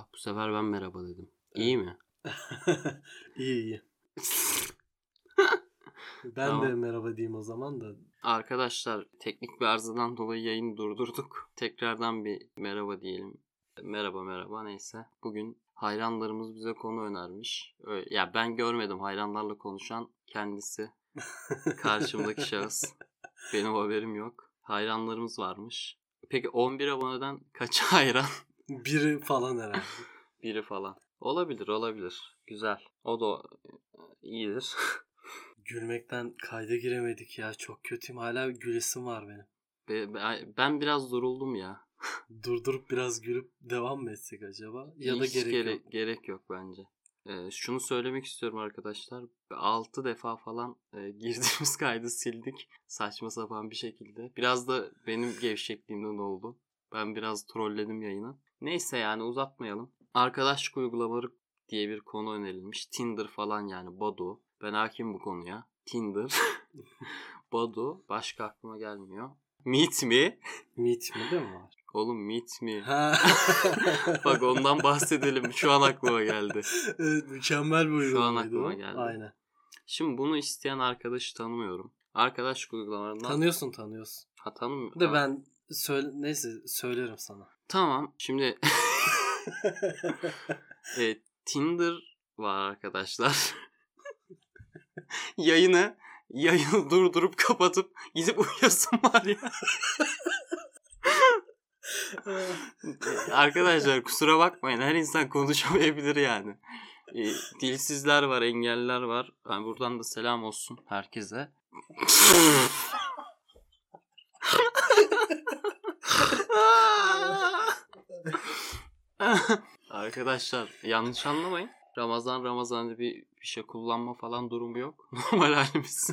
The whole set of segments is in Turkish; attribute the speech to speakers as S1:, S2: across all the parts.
S1: Bu sefer ben merhaba dedim.
S2: Evet.
S1: İyi mi?
S2: İyi. Ben
S1: Tamam.
S2: de merhaba diyeyim o zaman da.
S1: Arkadaşlar teknik bir arızadan dolayı yayını durdurduk. Tekrardan bir merhaba diyelim. Merhaba neyse. Bugün hayranlarımız bize konu önermiş. Ya ben görmedim hayranlarla konuşan kendisi. Karşımdaki şahıs. Benim haberim yok. Hayranlarımız varmış. Peki 11 aboneden kaç hayran?
S2: Biri falan herhalde.
S1: Biri falan. Olabilir. Güzel. O da iyidir.
S2: Gülmekten kayda giremedik ya. Çok kötüyüm. Hala gülesim var benim.
S1: Ben biraz duruldum ya.
S2: Durdurup biraz gülüp devam mı etsek acaba? Ya da
S1: Hiç
S2: gerek yok.
S1: gerek yok bence. Şunu söylemek istiyorum arkadaşlar. 6 defa falan girdiğimiz kaydı sildik. Saçma sapan bir şekilde. Biraz da benim gevşekliğimden oldu. Ben biraz trolledim yayını. Neyse yani uzatmayalım. Arkadaşlık uygulamaları diye bir konu önerilmiş. Tinder falan yani Badoo. Ben hakim bu konuya. Tinder, Badoo. Başka aklıma gelmiyor. Meet Me.
S2: Meet mi de mi var?
S1: Oğlum Meet Me.
S2: Ha.
S1: Bak ondan bahsedelim. Şu an aklıma geldi.
S2: Evet, mükemmel bir uygulamaydı
S1: aklıma
S2: o.
S1: geldi.
S2: Aynen.
S1: Şimdi bunu isteyen arkadaşı tanımıyorum. Arkadaşlık uygulamalarından...
S2: Tanıyorsun.
S1: Ha tanımıyorum.
S2: De ben neyse söylerim sana.
S1: Tamam. Şimdi Tinder var arkadaşlar. Yayını durdurup kapatıp gidip uyuyasın var ya. Arkadaşlar kusura bakmayın. Her insan konuşamayabilir yani. Dilsizler var, engelliler var. Yani buradan da selam olsun herkese. Arkadaşlar yanlış anlamayın. Ramazan'da bir şey kullanma falan durumu yok. Normal halimiz.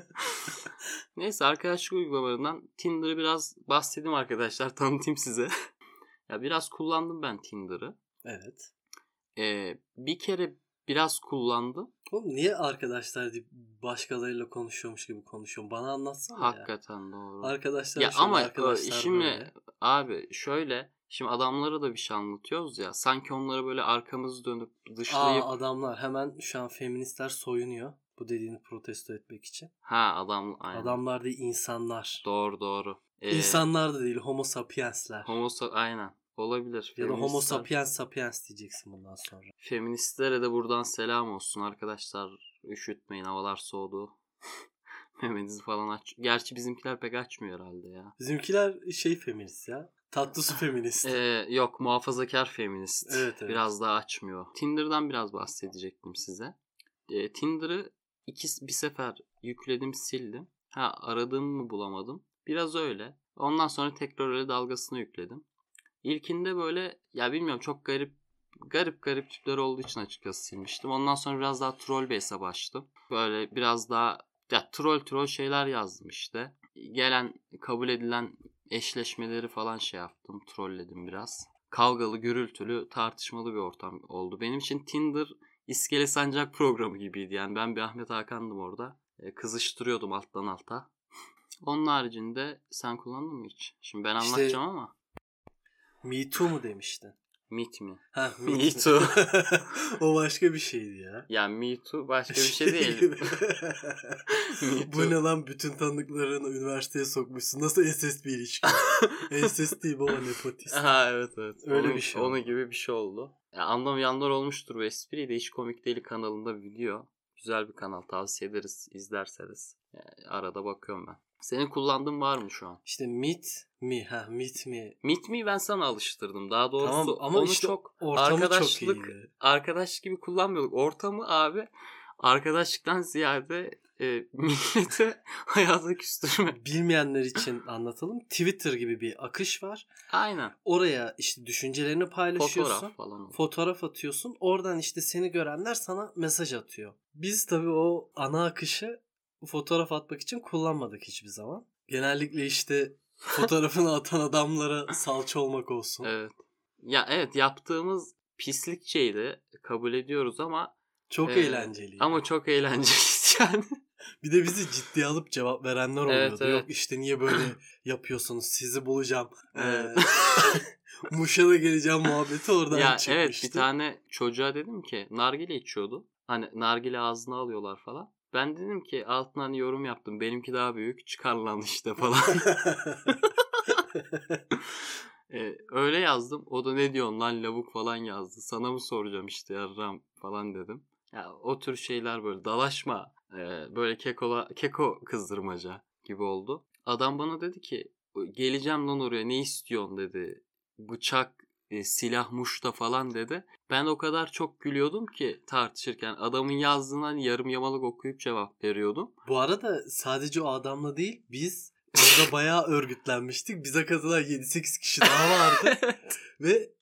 S1: Neyse arkadaşlık uygulamalarından Tinder'ı biraz bahsedeyim arkadaşlar. Tanıtayım size. Ya biraz kullandım ben Tinder'ı.
S2: Evet.
S1: Bir kere biraz kullandım.
S2: Oğlum niye arkadaşlar deyip başkalarıyla konuşuyormuş gibi konuşuyorum? Bana anlatsana
S1: Hakikaten ya. Doğru.
S2: Arkadaşlar
S1: ya
S2: şöyle,
S1: ama
S2: arkadaşlar
S1: şimdi
S2: böyle.
S1: abi şöyle şimdi adamlara da bir şey anlatıyoruz ya. Sanki onlara böyle arkamızı dönüp dışlayıp.
S2: Adamlar hemen şu an feministler soyunuyor. Bu dediğini protesto etmek için.
S1: Aynen.
S2: Adamlar değil insanlar.
S1: Doğru.
S2: İnsanlar da değil homo sapiensler.
S1: Aynen. Olabilir.
S2: Ya da homo sapiens diyeceksin bundan sonra.
S1: Feministlere de buradan selam olsun arkadaşlar. Üşütmeyin, havalar soğudu. Memenizi falan aç. Gerçi bizimkiler pek açmıyor herhalde ya.
S2: Bizimkiler feminist ya. Tatlı su feminist.
S1: Yok muhafazakar feminist.
S2: Evet.
S1: Biraz daha açmıyor. Tinder'dan biraz bahsedecektim size. Tinder'ı bir sefer yükledim sildim. Aradığımı bulamadım. Biraz öyle. Ondan sonra tekrar öyle dalgasını yükledim. İlkinde böyle ya bilmiyorum çok garip tipler olduğu için açıkçası silmiştim. Ondan sonra biraz daha troll bir hesap açtım. Böyle biraz daha ya troll şeyler yazdım işte. Gelen kabul edilen eşleşmeleri falan şey yaptım. Trolledim biraz. Kavgalı, gürültülü, tartışmalı bir ortam oldu. Benim için Tinder İskele Sancak programı gibiydi. Yani ben bir Ahmet Hakan'dım orada. Kızıştırıyordum alttan alta. Onun haricinde sen kullandın mı hiç? Şimdi ben anlatacağım ama.
S2: Me Too mu demiştin?
S1: Meet Me.
S2: Me Too. O başka bir şeydi ya.
S1: Ya Me Too başka bir şey değil.
S2: Bu ne lan bütün tanıdıklarını üniversiteye sokmuşsun. Nasıl SS bir ilişki? SS değil baba nepotist.
S1: Evet.
S2: Öyle bir şey oldu.
S1: Onun gibi bir şey oldu. Ya, anlamayanlar olmuştur bu espriyi de hiç komik değil kanalında video. Güzel bir kanal tavsiye ederiz izlerseniz. Yani arada bakıyorum ben. Senin kullandığın var mı şu an?
S2: İşte Meet Me.
S1: Meet Me ben sana alıştırdım. Daha doğrusu
S2: tamam, ama
S1: onu
S2: işte
S1: çok arkadaşlık gibi kullanmıyorduk. Ortamı abi arkadaşlıktan ziyade millete hayata küstürme.
S2: Bilmeyenler için anlatalım. Twitter gibi bir akış var.
S1: Aynen.
S2: Oraya işte düşüncelerini paylaşıyorsun.
S1: Fotoğraf falan.
S2: Fotoğraf atıyorsun. Oradan işte seni görenler sana mesaj atıyor. Biz tabii o ana akışı fotoğraf atmak için kullanmadık hiçbir zaman. Genellikle işte fotoğrafını atan adamlara salça olmak olsun.
S1: Evet. Ya evet yaptığımız pislikçeydi. Kabul ediyoruz ama
S2: çok eğlenceliydi.
S1: Ama çok eğlenceliydi yani.
S2: Bir de bizi ciddiye alıp cevap verenler oluyordu.
S1: Evet, evet.
S2: Yok işte niye böyle yapıyorsunuz? Sizi bulacağım.
S1: Evet.
S2: Muş'a da geleceğim muhabbeti oradan
S1: Ya
S2: çıkmıştı.
S1: evet, bir tane çocuğa dedim ki nargile içiyordu. Hani nargile ağzına alıyorlar falan. Ben dedim ki altına hani yorum yaptım. Benimki daha büyük. Çıkar lan işte falan. Öyle yazdım. O da ne diyorsun lan lavuk falan yazdı. Sana mı soracağım işte yarram falan dedim. Ya o tür şeyler böyle dalaşma. Böyle keko kızdırmaca gibi oldu. Adam bana dedi ki geleceğim lan oraya ne istiyorsun dedi. Bıçak, silah, muşta falan dedi. Ben o kadar çok gülüyordum ki tartışırken adamın yazdığından yarım yamalak okuyup cevap veriyordum.
S2: Bu arada sadece o adamla değil biz orada bayağı örgütlenmiştik. Bize katılan 7-8 kişi daha vardı. Ve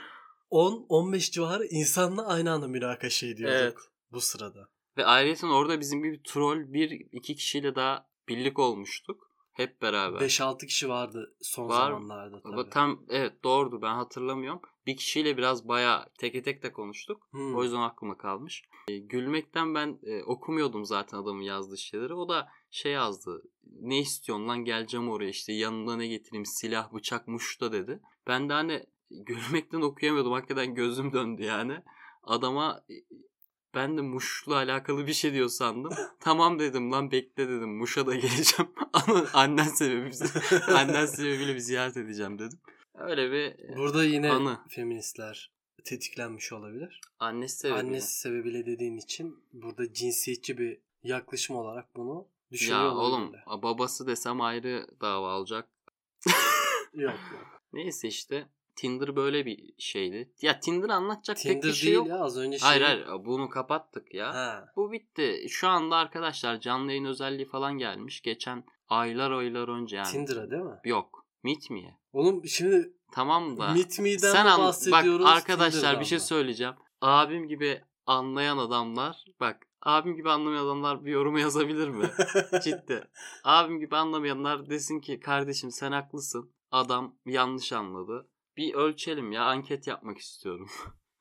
S2: 10-15 civarı insanla aynı anda münakaşa ediyorduk
S1: Evet.
S2: bu sırada.
S1: Ve ayrıca orada bizim gibi troll 1-2 kişiyle daha birlik olmuştuk. Hep beraber.
S2: 5-6 kişi vardı son zamanlarda tabii.
S1: Tam evet doğrudur, ben hatırlamıyorum. Bir kişiyle biraz bayağı teke tek de konuştuk. O yüzden aklıma kalmış. Gülmekten ben okumuyordum zaten adamın yazdığı şeyleri. O da şey yazdı. Ne istiyorsun lan, geleceğim oraya işte yanında ne getireyim, silah, bıçak, muşta dedi. Ben de hani gülmekten okuyamıyordum. Hakikaten gözüm döndü yani. Adama ben de Muş'la alakalı bir şey diyor sandım. Tamam dedim lan, bekle dedim. Muş'a da geleceğim. Ama annen sebebiyle bir ziyaret edeceğim dedim. Öyle bir
S2: burada yine
S1: anı.
S2: Feministler tetiklenmiş olabilir.
S1: Annesi sebebiyle.
S2: Annesi sebebiyle dediğin için burada cinsiyetçi bir yaklaşım olarak bunu düşünüyor
S1: Ya
S2: olabilirler.
S1: oğlum babası desem ayrı dava olacak.
S2: Yok.
S1: Neyse işte Tinder böyle bir şeydi. Ya Tinder anlatacak
S2: Tinder
S1: pek bir şey
S2: değil
S1: yok.
S2: ya az önce
S1: Hayır bunu kapattık ya.
S2: Ha.
S1: Bu bitti. Şu anda arkadaşlar canlı yayın özelliği falan gelmiş. Geçen aylar önce yani.
S2: Tinder'a değil mi?
S1: Yok. Meet Me'ye.
S2: Oğlum şimdi
S1: Tamam da.
S2: Meet Me'den mi bahsediyoruz?
S1: Bak arkadaşlar
S2: Tinder'dan
S1: bir şey
S2: mı?
S1: söyleyeceğim. Abim gibi anlayan adamlar. Bak abim gibi anlamayan adamlar bir yoruma yazabilir mi? Ciddi. Abim gibi anlamayanlar desin ki kardeşim sen haklısın. Adam yanlış anladı. Bir ölçelim ya, anket yapmak istiyorum.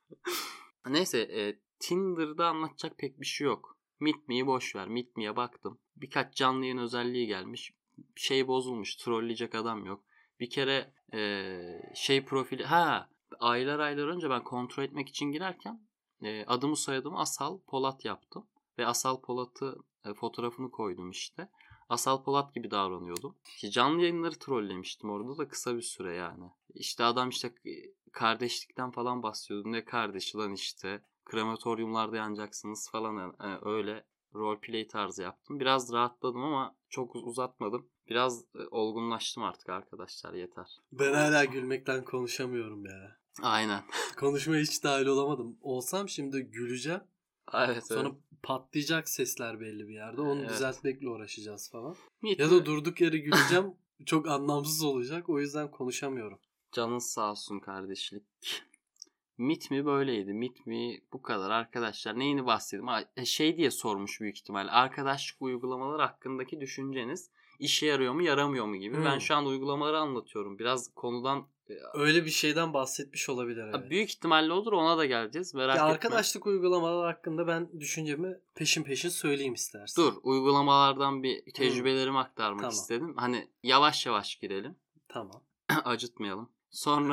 S1: Neyse Tinder'da anlatacak pek bir şey yok. Meet Me'yi boş ver. Meet Me'ye baktım. Birkaç canlı yayın özelliği gelmiş. Şey bozulmuş. Trolleyecek adam yok. Bir kere profili... aylar önce ben kontrol etmek için girerken adımı soyadımı Asal Polat yaptım. Ve Asal Polat'ı fotoğrafını koydum işte. Asal Polat gibi davranıyordum. İşte canlı yayınları trollemiştim orada da kısa bir süre yani. İşte adam işte kardeşlikten falan bahsediyordu. Ne kardeşi lan işte. Krematoryumlarda yanacaksınız falan. Yani öyle roleplay tarzı yaptım. Biraz rahatladım ama çok uzatmadım. Biraz olgunlaştım artık arkadaşlar, yeter.
S2: Ben hala gülmekten konuşamıyorum ya.
S1: Aynen.
S2: Konuşmaya hiç dahil olamadım. Olsam şimdi güleceğim.
S1: Evet.
S2: Sonra patlayacak sesler belli bir yerde. Onu düzeltmekle uğraşacağız falan. Ya da durduk yere güleceğim. Çok anlamsız olacak. O yüzden konuşamıyorum.
S1: Canın sağ olsun kardeşlik. Meet Me böyleydi. Meet Me bu kadar arkadaşlar. Neyini bahsedeyim? Şey diye sormuş büyük ihtimal. Arkadaşlık uygulamaları hakkındaki düşünceniz işe yarıyor mu yaramıyor mu gibi. Ben şu an uygulamaları anlatıyorum. Biraz konudan...
S2: Öyle bir şeyden bahsetmiş olabilir. Evet.
S1: Büyük ihtimalle olur, ona da geleceğiz. Merak etme.
S2: Arkadaşlık uygulamaları hakkında ben düşüncemi peşin söyleyeyim istersen.
S1: Dur, uygulamalardan bir tecrübelerimi aktarmak istedim. Hani yavaş yavaş girelim.
S2: Tamam.
S1: Acıtmayalım. Sonra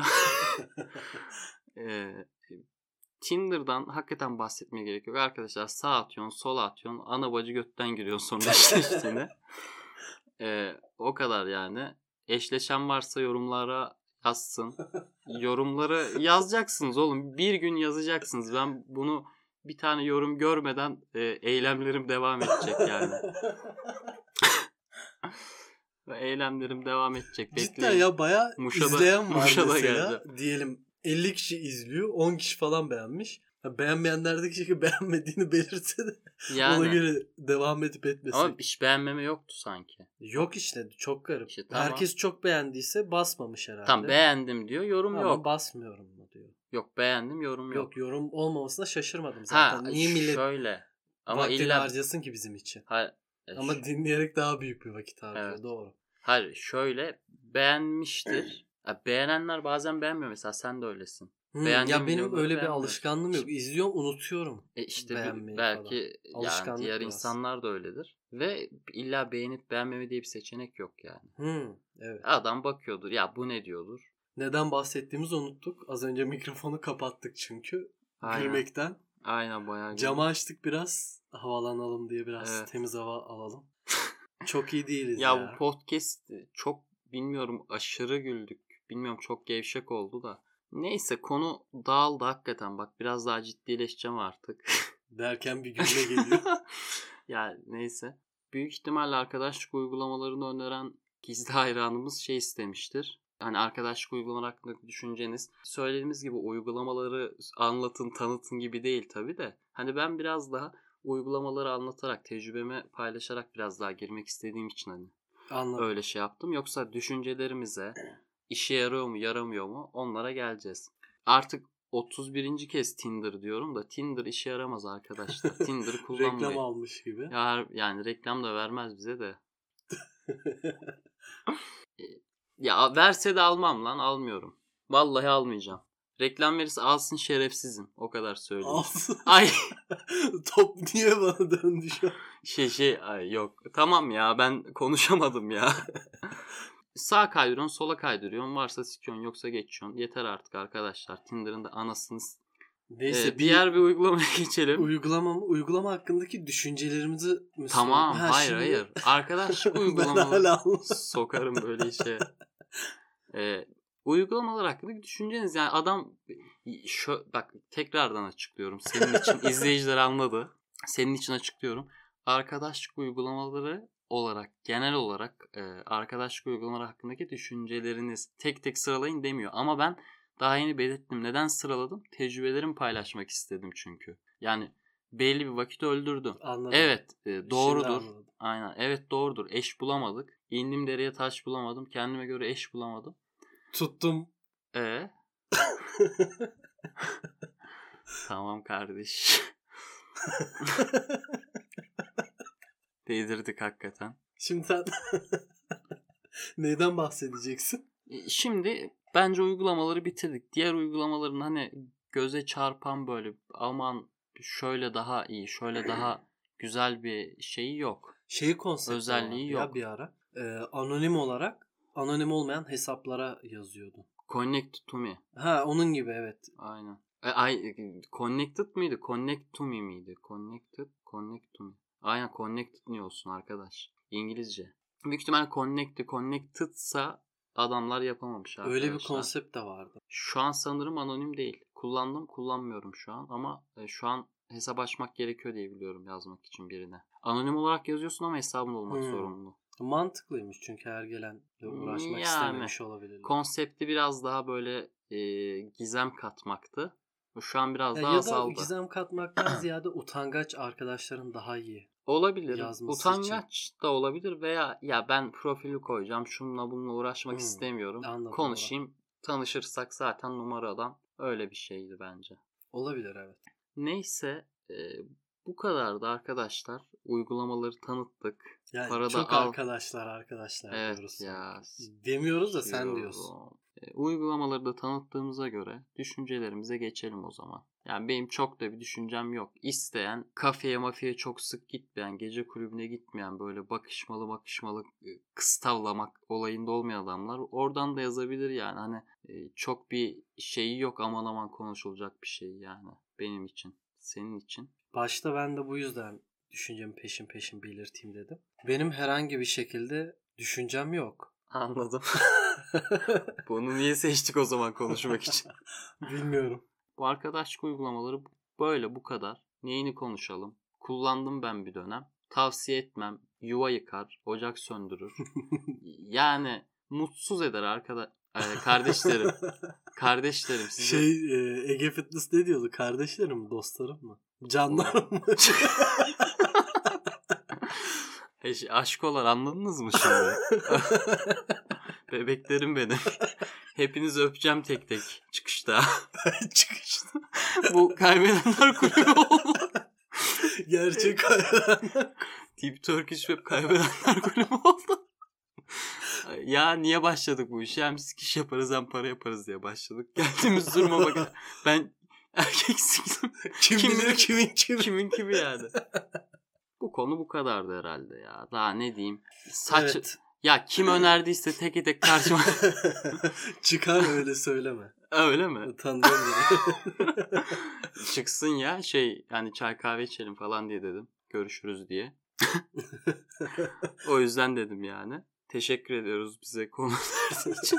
S1: Tinder'dan hakikaten bahsetmeye gerek yok. Arkadaşlar sağ atıyorsun, sola atıyorsun. Ana bacı götten giriyorsun sonra eşleştiğine. O kadar yani. Eşleşen varsa yorumlara yazsın. Yorumları yazacaksınız oğlum. Bir gün yazacaksınız. Ben bunu bir tane yorum görmeden eylemlerim devam edecek yani. Eylemlerim devam edecek.
S2: Cidden
S1: bekleyin.
S2: ya bayağı izleyen var mesela.
S1: Geleceğim.
S2: Diyelim 50 kişi izliyor. 10 kişi falan beğenmiş. Beğenmeyenler de kişi beğenmediğini belirse de yani, ona göre devam edip etmesek.
S1: Ama hiç beğenmeme yoktu sanki.
S2: Yok işte çok garip.
S1: İşte, tamam.
S2: Herkes çok beğendiyse basmamış herhalde.
S1: Tam beğendim diyor, yorum yok.
S2: Ama basmıyorum mu diyor.
S1: Yok beğendim, yorum yok.
S2: Yok yorum olmamasına şaşırmadım zaten. Niye millet
S1: şöyle. Ama
S2: vaktini harcasın ki bizim için?
S1: Hayır.
S2: Ama dinleyerek daha büyük bir vakit harcıyor. Evet. Doğru.
S1: Hayır şöyle beğenmiştir. Beğenenler bazen beğenmiyor, mesela sen de öylesin.
S2: Ya benim öyle bir alışkanlığım yok. İzliyorum unutuyorum.
S1: İşte belki yani diğer insanlar da öyledir. Ve illa beğenip beğenmeme diye bir seçenek yok yani.
S2: Evet.
S1: Adam bakıyordur. Ya bu ne diyordur.
S2: Neden bahsettiğimizi unuttuk. Az önce mikrofonu kapattık çünkü.
S1: Aynen.
S2: Gülmekten.
S1: Aynen bayağı.
S2: Camı açtık biraz. Havalanalım diye biraz temiz hava alalım. Çok iyi değiliz ya.
S1: Ya bu podcast çok bilmiyorum aşırı güldük. Bilmiyorum çok gevşek oldu da. Neyse konu dağıldı hakikaten. Bak biraz daha ciddileşeceğim artık.
S2: Derken bir gülme geliyor.
S1: Ya neyse. Büyük ihtimalle arkadaşlık uygulamalarını öneren gizli hayranımız şey istemiştir. Hani arkadaşlık uygulamaları hakkındaki düşünceniz. Söylediğimiz gibi uygulamaları anlatın, tanıtın gibi değil tabii de. Hani ben biraz daha uygulamaları anlatarak, tecrübemi paylaşarak biraz daha girmek istediğim için hani
S2: Anladım.
S1: öyle şey yaptım. Yoksa düşüncelerimize işe yarıyor mu, yaramıyor mu onlara geleceğiz. Artık 31. kez Tinder diyorum da Tinder işe yaramaz arkadaşlar. Tinder kullanmayın.
S2: Reklam almış gibi.
S1: Yani reklam da vermez bize de. Ya verse de almam lan, almıyorum. Vallahi almayacağım. Reklam verirse alsın şerefsizim. O kadar söyleyeyim.
S2: Alsın.
S1: Ay.
S2: Top niye bana döndü şu an?
S1: Ay yok. Tamam ya ben konuşamadım ya. Sağ kaydırıyorsun, sola kaydırıyorsun. Varsa sikiyorsun, yoksa geçiyorsun. Yeter artık arkadaşlar. Tinder'ın da anasını...
S2: Neyse
S1: diğer bir uygulamaya geçelim.
S2: Uygulama hakkındaki düşüncelerimizi mi
S1: Tamam, hayır. Arkadaşlık uygulamaları sokarım böyle işe. Uygulamalar hakkındaki düşünceniz yani adam bak tekrardan açıklıyorum. Senin için izleyiciler anladı. Senin için açıklıyorum. Arkadaşlık uygulamaları olarak genel olarak arkadaşlık uygulamaları hakkındaki düşünceleriniz tek tek sıralayın demiyor. Ama ben daha yeni belirttim. Neden sıraladım? Tecrübelerimi paylaşmak istedim çünkü. Yani belli bir vakit öldürdüm.
S2: Anladım.
S1: Evet doğrudur. Aynen evet doğrudur. Eş bulamadık. İndim dereye taş bulamadım. Kendime göre eş bulamadım.
S2: Tuttum.
S1: Tamam kardeş. Değdirdik hakikaten.
S2: Şimdi sen neyden bahsedeceksin?
S1: Şimdi bence uygulamaları bitirdik. Diğer uygulamaların hani göze çarpan böyle aman şöyle daha iyi, şöyle daha güzel bir şeyi yok.
S2: Konsepti
S1: özelliği yok.
S2: Ya bir ara. Anonim olarak anonim olmayan hesaplara yazıyordu.
S1: Connect to me.
S2: Ha onun gibi evet.
S1: Aynen. Connected mıydı? Connect to me miydi? Connect to me. Aynen connected niye olsun arkadaş? İngilizce. Büyük ihtimal connected'sa adamlar yapamamış arkadaşlar.
S2: Öyle bir konsept de vardı.
S1: Şu an sanırım anonim değil. Kullanmıyorum şu an ama şu an hesap açmak gerekiyor diye biliyorum yazmak için birine. Anonim olarak yazıyorsun ama hesabın olmak zorunlu.
S2: Mantıklıymış çünkü her gelenle uğraşmak istememiş olabilir.
S1: Konsepti biraz daha böyle gizem katmaktı. Şu an biraz daha
S2: azaldı.
S1: Ya
S2: da gizem katmaktan ziyade utangaç arkadaşların daha iyi.
S1: Olabilir. Utangaç da olabilir veya ya ben profili koyacağım. Şununla bununla uğraşmak istemiyorum.
S2: Anladım,
S1: konuşayım. Tanışırsak zaten numaradan öyle bir şeydi bence.
S2: Olabilir evet.
S1: Neyse bu kadardı arkadaşlar. Uygulamaları tanıttık.
S2: Yani
S1: Parada
S2: çok arkadaşlar
S1: evet
S2: diyoruz.
S1: Ya,
S2: demiyoruz da sen diyorsun.
S1: Uygulamaları da tanıttığımıza göre düşüncelerimize geçelim o zaman. Yani benim çok da bir düşüncem yok. İsteyen, kafeye çok sık gitmeyen, gece kulübüne gitmeyen, böyle bakışmalı kıstavlamak olayında olmayan adamlar oradan da yazabilir yani. Hani çok bir şeyi yok, aman konuşulacak bir şey yani benim için, senin için.
S2: Başta ben de bu yüzden düşüncemi peşin belirteyim dedim. Benim herhangi bir şekilde düşüncem yok.
S1: Anladım. Bunu niye seçtik o zaman konuşmak için?
S2: Bilmiyorum.
S1: Bu arkadaşlık uygulamaları böyle bu kadar. Neyini konuşalım? Kullandım ben bir dönem. Tavsiye etmem. Yuva yıkar, ocak söndürür. Yani mutsuz eder kardeşlerim. Kardeşlerim size.
S2: Ege Fitness ne diyordu? Kardeşlerim mi? Dostlarım mı? Canlarım mı?
S1: Aşkolar anladınız mı şimdi? Bebeklerim benim. Hepinizi öpeceğim tek tek çıkışta. Bu kaybedenler kulübü oldu.
S2: Gerçek kaybedenler.
S1: Deep Turkish Web kaybedenler kulübü oldu. Ya niye başladık bu işe? Hem sikiş yaparız hem para yaparız diye başladık. Geldiğimiz duruma bakın. Ben erkek siktim.
S2: Kim bilir kimin
S1: kimi yani. Bu konu bu kadardı herhalde ya. Daha ne diyeyim? Saç...
S2: Evet.
S1: Ya kim önerdiyse tek tek karşıma...
S2: Çıkar öyle söyleme.
S1: Öyle mi?
S2: Utandım bile.
S1: Çıksın ya yani çay kahve içelim falan diye dedim. Görüşürüz diye. O yüzden dedim yani. Teşekkür ediyoruz bize konu verdiğin için.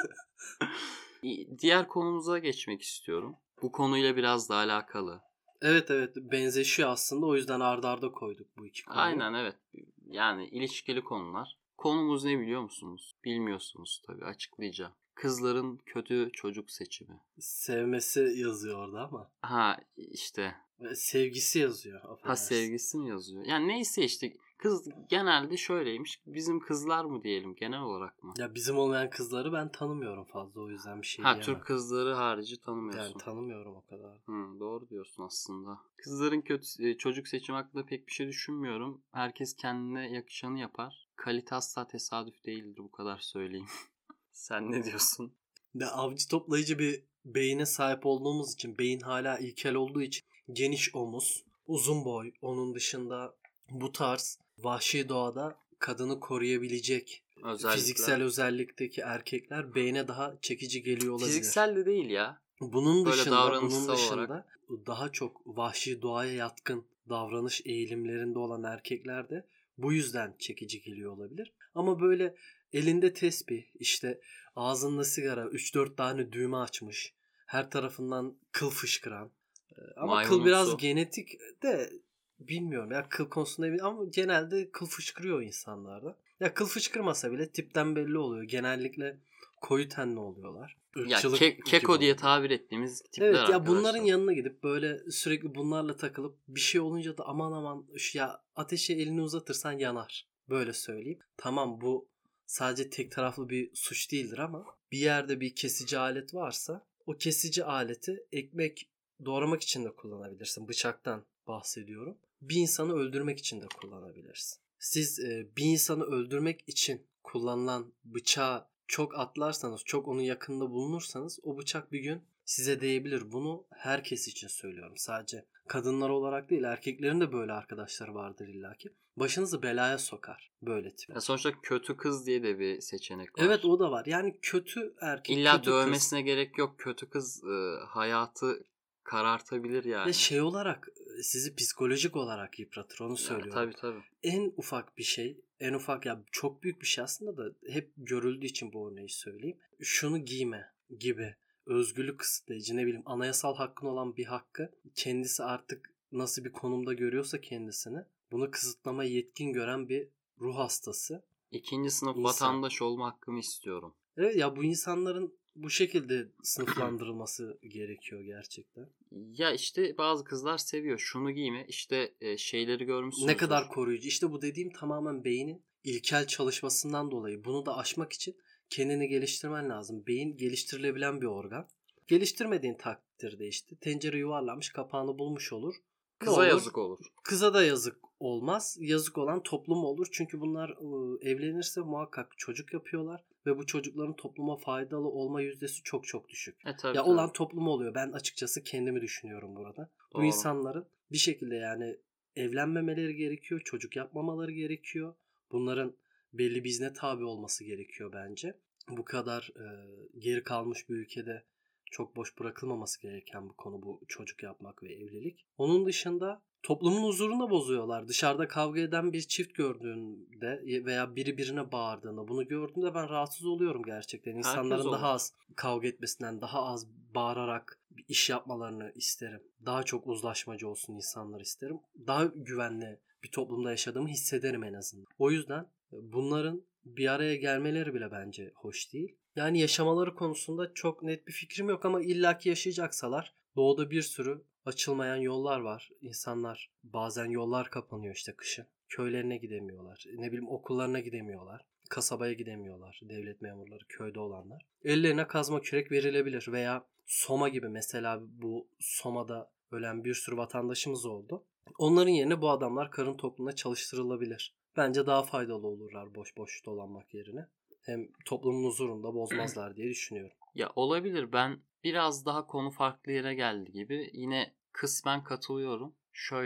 S1: Diğer konumuza geçmek istiyorum. Bu konuyla biraz da alakalı.
S2: Evet benzeşiyor aslında. O yüzden arda arda koyduk bu iki konuyu.
S1: Aynen evet. Yani ilişkili konular. Konumuz ne biliyor musunuz? Bilmiyorsunuz tabii, açıklayacağım. Kızların kötü çocuk seçimi.
S2: Sevmesi yazıyor orada ama.
S1: Ha işte.
S2: Sevgisi yazıyor.
S1: Ha sevgisi mi yazıyor? Yani neyse işte kız genelde şöyleymiş. Bizim kızlar mı diyelim genel olarak mı?
S2: Ya bizim olmayan kızları ben tanımıyorum fazla, o yüzden bir şey
S1: ha
S2: diyemem.
S1: Türk kızları harici tanımıyorsun.
S2: Yani tanımıyorum o kadar.
S1: Doğru diyorsun aslında. Kızların kötü çocuk seçimi hakkında pek bir şey düşünmüyorum. Herkes kendine yakışanı yapar. Kalite asla tesadüf değildir, bu kadar söyleyeyim. Sen ne diyorsun?
S2: De avcı toplayıcı bir beyine sahip olduğumuz için, beyin hala ilkel olduğu için geniş omuz, uzun boy, onun dışında bu tarz vahşi doğada kadını koruyabilecek fiziksel özellikteki erkekler beyne daha çekici geliyor olabilir.
S1: Fiziksel de değil ya.
S2: Bunun
S1: Böyle
S2: dışında
S1: olarak
S2: daha çok vahşi doğaya yatkın davranış eğilimlerinde olan erkekler de bu yüzden çekici geliyor olabilir. Ama böyle elinde tesbih, işte ağzında sigara, 3-4 tane düğme açmış, her tarafından kıl fışkıran, ama kıl biraz genetik de bilmiyorum ya, kıl konusunda ama genelde kıl fışkırıyor insanlarda. Ya kıl fışkırmasa bile tipten belli oluyor. Genellikle koyu tenli oluyorlar.
S1: Irkçılık ya keko diye tabir ettiğimiz tipler
S2: evet,
S1: arkadaşlar.
S2: ya bunların yanına gidip böyle sürekli bunlarla takılıp bir şey olunca da aman ya ateşe elini uzatırsan yanar. Böyle söyleyeyim. Tamam, bu sadece tek taraflı bir suç değildir ama bir yerde bir kesici alet varsa o kesici aleti ekmek doğramak için de kullanabilirsin. Bıçaktan bahsediyorum. Bir insanı öldürmek için de kullanabilirsin. Siz bir insanı öldürmek için kullanılan bıçağı çok atlarsanız, çok onun yakınında bulunursanız o bıçak bir gün size değebilir. Bunu herkes için söylüyorum. Sadece kadınlar olarak değil, erkeklerin de böyle arkadaşları vardır illaki. Başınızı belaya sokar böyle tip.
S1: Sonuçta kötü kız diye de bir seçenek var.
S2: Evet, o da var. Yani kötü erkek,
S1: İlla
S2: kötü
S1: dövmesine
S2: kız.
S1: gerek yok. Kötü kız hayatı karartabilir yani.
S2: Ve şey olarak sizi psikolojik olarak yıpratır, onu söylüyorum.
S1: Tabii.
S2: En ufak bir şey, ya çok büyük bir şey aslında da hep görüldüğü için bu örneği söyleyeyim. Şunu giyme gibi özgürlük kısıtlayıcı, ne bileyim, anayasal hakkın olan bir hakkı kendisi artık nasıl bir konumda görüyorsa kendisini, bunu kısıtlama yetkin gören bir ruh hastası.
S1: 2. sınıf vatandaş olma hakkımı istiyorum.
S2: Evet ya, bu insanların bu şekilde sınıflandırılması gerekiyor gerçekten.
S1: Ya işte bazı kızlar seviyor. Şunu giyme. İşte şeyleri görmüşsünüzdür.
S2: Ne kadar koruyucu. İşte bu dediğim tamamen beynin ilkel çalışmasından dolayı. Bunu da aşmak için kendini geliştirmen lazım. Beyin geliştirilebilen bir organ. Geliştirmediğin takdirde işte tencere yuvarlanmış, kapağını bulmuş olur.
S1: Kıza yazık olur.
S2: Kıza da yazık olmaz. Yazık olan toplum olur. Çünkü bunlar evlenirse muhakkak çocuk yapıyorlar. Ve bu çocukların topluma faydalı olma yüzdesi çok çok düşük.
S1: Tabii.
S2: Olan toplum oluyor. Ben açıkçası kendimi düşünüyorum burada.
S1: Doğru.
S2: Bu insanların bir şekilde yani evlenmemeleri gerekiyor. Çocuk yapmamaları gerekiyor. Bunların belli bir izne tabi olması gerekiyor bence. Bu kadar geri kalmış bir ülkede çok boş bırakılmaması gereken bir konu bu çocuk yapmak ve evlilik. Onun dışında toplumun huzurunu da bozuyorlar. Dışarıda kavga eden bir çift gördüğünde veya biri birine bağırdığında, bunu gördüğümde ben rahatsız oluyorum gerçekten. İnsanların daha az kavga etmesinden, daha az bağırarak bir iş yapmalarını isterim. Daha çok uzlaşmacı olsun insanlar isterim. Daha güvenli bir toplumda yaşadığımı hissederim en azından. O yüzden bunların bir araya gelmeleri bile bence hoş değil. Yani yaşamaları konusunda çok net bir fikrim yok ama illaki yaşayacaksalar doğuda bir sürü açılmayan yollar var. İnsanlar bazen yollar kapanıyor işte kışın. Köylerine gidemiyorlar. Ne bileyim, okullarına gidemiyorlar. Kasabaya gidemiyorlar devlet memurları, köyde olanlar. Ellerine kazma kürek verilebilir veya Soma gibi, mesela bu Soma'da ölen bir sürü vatandaşımız oldu. Onların yerine bu adamlar karın tokluğuna çalıştırılabilir. Bence daha faydalı olurlar boş boş dolanmak yerine. Hem toplumun huzurunu da bozmazlar diye düşünüyorum.
S1: Ya olabilir. Ben biraz daha konu farklı yere geldi gibi. Yine kısmen katılıyorum. Şöyle.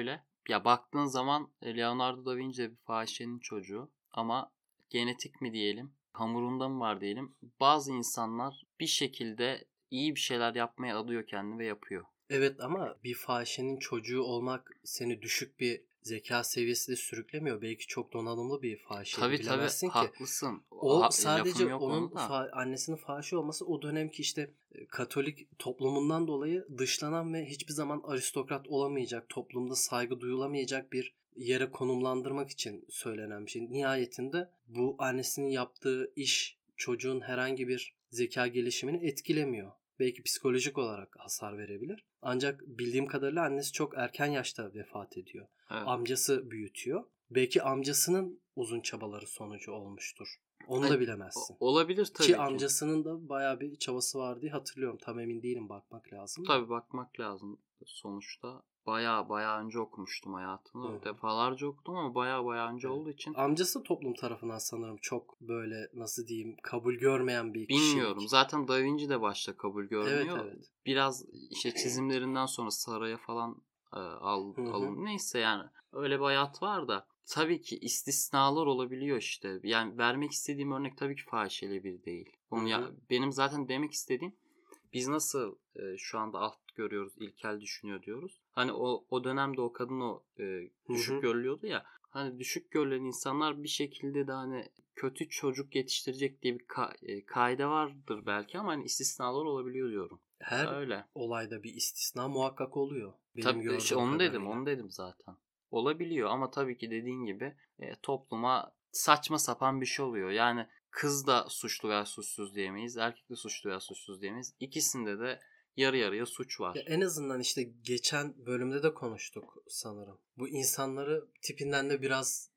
S1: Ya baktığın zaman Leonardo da Vinci de bir fahişenin çocuğu ama genetik mi diyelim, hamurunda mı var diyelim. Bazı insanlar bir şekilde iyi bir şeyler yapmaya adıyor kendini ve yapıyor.
S2: Evet ama bir fahişenin çocuğu olmak seni düşük bir zeka seviyesi de sürüklemiyor. Belki çok donanımlı bir fahişeydi,
S1: Tabii
S2: bilemezsin ki.
S1: haklısın.
S2: O
S1: Lafım
S2: sadece
S1: yok
S2: onun
S1: onda da.
S2: annesinin fahişe olması o dönemki işte Katolik toplumundan dolayı dışlanan ve hiçbir zaman aristokrat olamayacak, toplumda saygı duyulamayacak bir yere konumlandırmak için söylenen bir şey. Nihayetinde bu annesinin yaptığı iş çocuğun herhangi bir zeka gelişimini etkilemiyor. Belki psikolojik olarak hasar verebilir. Ancak bildiğim kadarıyla annesi çok erken yaşta vefat ediyor.
S1: Evet.
S2: Amcası büyütüyor. Belki amcasının uzun çabaları sonucu olmuştur. Onu da bilemezsin.
S1: Olabilir tabii
S2: ki.
S1: ki.
S2: Amcasının da bayağı bir çabası var diye hatırlıyorum. Tam emin değilim, bakmak lazım.
S1: Tabii bakmak lazım sonuçta. Bayağı önce okumuştum hayatını.
S2: Hı-hı.
S1: Defalarca okudum ama bayağı önce olduğu için.
S2: Amcası toplum tarafından sanırım çok böyle nasıl diyeyim kabul görmeyen bir kişilik.
S1: Bilmiyorum. Zaten Da Vinci de başta kabul görmüyor.
S2: Evet.
S1: Biraz işte çizimlerinden sonra saraya falan alın. Neyse yani öyle bir hayat var da. Tabii ki istisnalar olabiliyor işte. Yani vermek istediğim örnek tabii ki fahişeyle bir değil. Benim zaten demek istediğim biz nasıl şu anda alt görüyoruz, ilkel düşünüyor diyoruz. Hani o dönemde o kadın düşük görülüyordu ya. Hani düşük görülen insanlar bir şekilde de hani kötü çocuk yetiştirecek diye bir kaide vardır belki ama hani istisnalar olabiliyor diyorum.
S2: Her
S1: öyle.
S2: Olayda bir istisna muhakkak oluyor. Benim
S1: tabii
S2: gördüğüm
S1: onu dedim zaten. Olabiliyor ama tabii ki dediğin gibi topluma saçma sapan bir şey oluyor. Yani kız da suçlu veya suçsuz diyemeyiz. Erkek de suçlu veya suçsuz diyemeyiz. İkisinde de yarı yarıya suç var.
S2: Ya en azından işte geçen bölümde de konuştuk sanırım. Bu insanları tipinden de biraz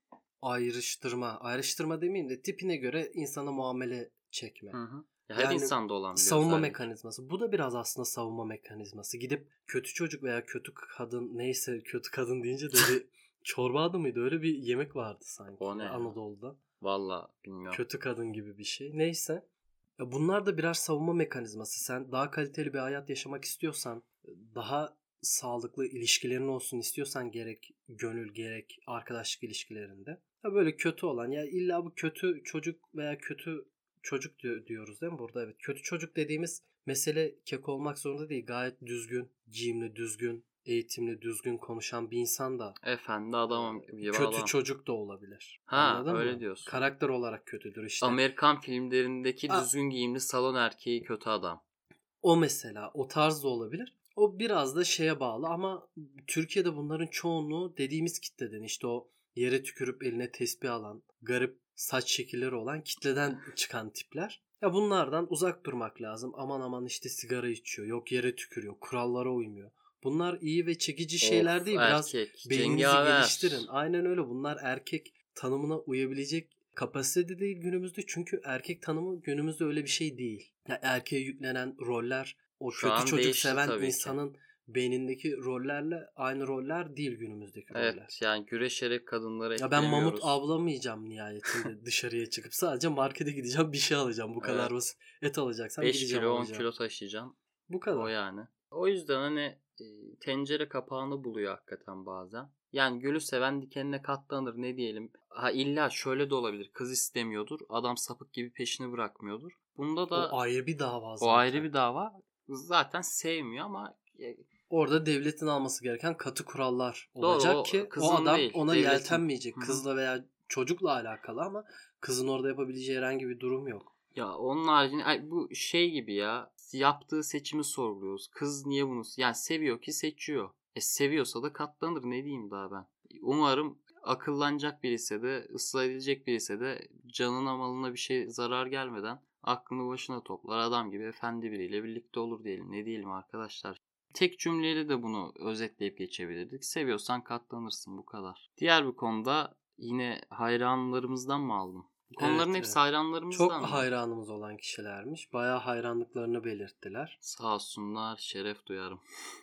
S2: ayrıştırma demeyeyim de tipine göre insana muamele çekme.
S1: Hı. Her insanda olan bir
S2: savunma
S1: özellik.
S2: mekanizması. Bu da biraz aslında savunma mekanizması. Gidip kötü çocuk veya kötü kadın, neyse, kötü kadın deyince de bir çorba adı mıydı? Öyle bir yemek vardı sanki.
S1: O ne
S2: Anadolu'da.
S1: Vallahi bilmiyorum.
S2: Kötü kadın gibi bir şey. Neyse. Bunlar da birer savunma mekanizması. Sen daha kaliteli bir hayat yaşamak istiyorsan, daha sağlıklı ilişkilerin olsun istiyorsan gerek gönül gerek arkadaşlık ilişkilerinde. Böyle kötü olan, ya illa bu kötü çocuk veya kötü çocuk diyoruz değil mi burada? Evet. Kötü çocuk dediğimiz mesele keko olmak zorunda değil. Gayet düzgün, giyimli, düzgün, eğitimli, düzgün konuşan bir insan da
S1: efendi adamım gibi
S2: kötü
S1: adam.
S2: çocuk da olabilir.
S1: Ha,
S2: anladın
S1: öyle
S2: mı?
S1: diyorsun.
S2: Karakter olarak kötüdür işte.
S1: Amerikan filmlerindeki düzgün giyimli salon erkeği kötü adam.
S2: O mesela o tarz da olabilir. O biraz da şeye bağlı ama Türkiye'de bunların çoğunluğu dediğimiz kitleden, işte o yere tükürüp eline tesbih alan, garip saç şekilleri olan kitleden çıkan tipler. Ya bunlardan uzak durmak lazım. Aman işte sigara içiyor, yok yere tükürüyor, kurallara uymuyor. Bunlar iyi ve çekici şeyler değil. Biraz
S1: erkek,
S2: beyninizi
S1: cengaver.
S2: geliştirin. Aynen öyle. Bunlar erkek tanımına uyabilecek kapasitede değil günümüzde. Çünkü erkek tanımı günümüzde öyle bir şey değil. Ya erkeğe yüklenen roller o
S1: Şu
S2: kötü
S1: an
S2: çocuk
S1: değişti
S2: seven
S1: tabii ki.
S2: insanın beynindeki rollerle aynı roller değil günümüzdeki roller.
S1: Evet, yani güreşerek kadınlara
S2: Ya ben mamut avlamayacağım nihayetinde dışarıya çıkıp sadece markete gideceğim, bir şey alacağım. Bu kadar basit. Et alacaksam
S1: 5
S2: gideceğim
S1: kilo 10
S2: alacağım.
S1: kilo taşıyacaksın.
S2: Bu kadar.
S1: O yani. O yüzden hani tencere kapağını buluyor hakikaten bazen. Yani gülü seven dikenine katlanır, ne diyelim. Ha illa şöyle de olabilir. Kız istemiyordur. Adam sapık gibi peşini bırakmıyordur. Bunda da
S2: o ayrı bir dava zaten.
S1: O ayrı bir dava. Zaten sevmiyor ama
S2: orada devletin alması gereken katı kurallar olacak
S1: doğru,
S2: ki o adam
S1: değil,
S2: ona
S1: devletin
S2: yeltenmeyecek. Kızla veya çocukla alakalı ama kızın orada yapabileceği herhangi bir durum yok.
S1: Ya onun haricinde bu şey gibi ya, yaptığı seçimi sorguluyoruz. Kız niye bunu yani seviyor ki seçiyor. Seviyorsa da katlanır, ne diyeyim daha ben. Umarım akıllanacak birisi de, ıslah edilecek birisi de canına malına bir şey zarar gelmeden aklını başına toplar, adam gibi efendi biriyle birlikte olur diyelim. Ne diyelim arkadaşlar. Tek cümleyle de bunu özetleyip geçebilirdik. Seviyorsan katlanırsın, bu kadar. Diğer bir konuda yine hayranlarımızdan mı aldım? Konuların hepsi hayranlarımızdan
S2: çok
S1: mı?
S2: hayranımız olan kişilermiş. Bayağı hayranlıklarını belirttiler.
S1: Sağ olsunlar, şeref duyarım.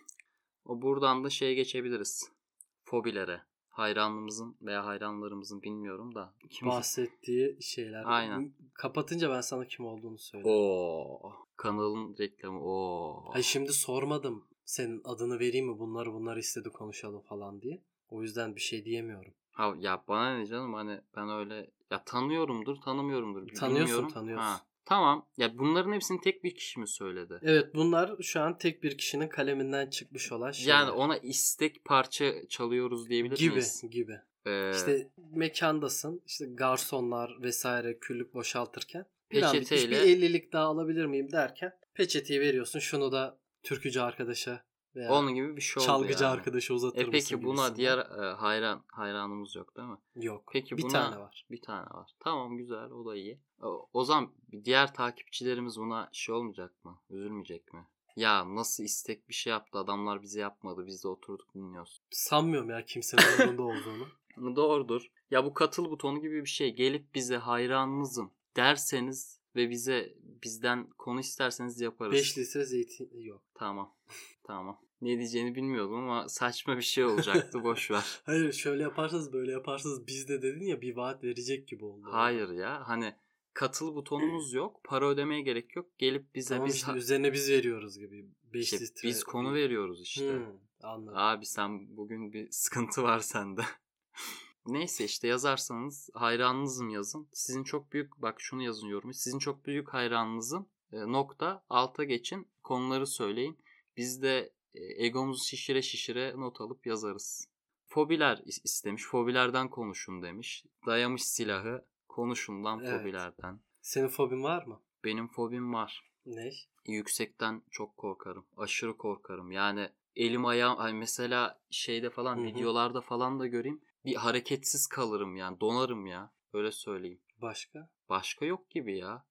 S1: O buradan da şeye geçebiliriz. Fobilere. Hayranlığımızın veya hayranlarımızın, bilmiyorum da.
S2: Bahsettiği şeyler.
S1: Aynen.
S2: Kapatınca ben sana kim olduğunu söyleyeyim.
S1: Kanalın reklamı.
S2: Hayır, şimdi sormadım senin adını vereyim mi, bunları istedi konuşalım falan diye. O yüzden bir şey diyemiyorum.
S1: Ha, ya bana ne canım, hani ben öyle ya tanıyorumdur tanımıyorumdur bilmiyorum.
S2: Tanıyorsun.
S1: Ha, tamam ya, bunların hepsini tek bir kişi mi söyledi?
S2: Evet, bunlar şu an tek bir kişinin kaleminden çıkmış olan şeyler.
S1: Yani ona istek parça çalıyoruz diyebilir miyiz?
S2: Gibi. İşte mekandasın, işte garsonlar vesaire küllük boşaltırken plan bitmiş, bir 50'lik daha alabilir miyim derken peçeteyi veriyorsun, şunu da türkücü arkadaşa veya
S1: onun gibi bir şey oldu
S2: çalgıcı
S1: yani.
S2: arkadaşa uzatır mısın?
S1: Peki buna diğer hayranımız yok değil mi?
S2: Yok.
S1: Peki
S2: bir
S1: buna
S2: tane var.
S1: Bir tane var. Tamam, güzel, o da iyi. O zaman diğer takipçilerimiz buna şey olmayacak mı? Üzülmeyecek mi? Ya nasıl istek bir şey yaptı adamlar, bize yapmadı. Biz de oturduk dinliyoruz.
S2: Sanmıyorum ya kimsenin umurunda olduğunu.
S1: Doğrudur. Ya bu katıl butonu gibi bir şey. Gelip bize hayranınızım derseniz ve bizden konu isterseniz yaparız.
S2: 5 litre zeytin yok.
S1: Tamam. Ne diyeceğini bilmiyordum ama saçma bir şey olacaktı. Boş ver.
S2: Hayır, şöyle yaparsanız böyle yaparsanız biz de dedin ya, bir vaat verecek gibi oldu.
S1: Hayır ya, hani katıl butonumuz yok. Para ödemeye gerek yok. Gelip bize
S2: tamam, işte üzerine biz veriyoruz gibi. 5
S1: işte
S2: litre.
S1: biz konu veriyoruz işte.
S2: Anladım.
S1: Abi sen bugün bir sıkıntı var sende. Neyse işte, yazarsanız hayranınızım yazın. Sizin çok büyük, bak şunu yazın yorumu. Sizin çok büyük hayranınızım nokta, alta geçin, konuları söyleyin. Biz de egomuzu şişire not alıp yazarız. Fobiler istemiş. Fobilerden konuşun demiş. Dayamış silahı. Konuşun lan fobilerden.
S2: Senin fobin var mı?
S1: Benim fobim var.
S2: Ne?
S1: Yüksekten çok korkarım. Aşırı korkarım. Yani elim ayağım mesela şeyde falan, videolarda falan da göreyim. Bir hareketsiz kalırım yani. Donarım ya. Öyle söyleyeyim.
S2: Başka?
S1: Başka yok gibi ya.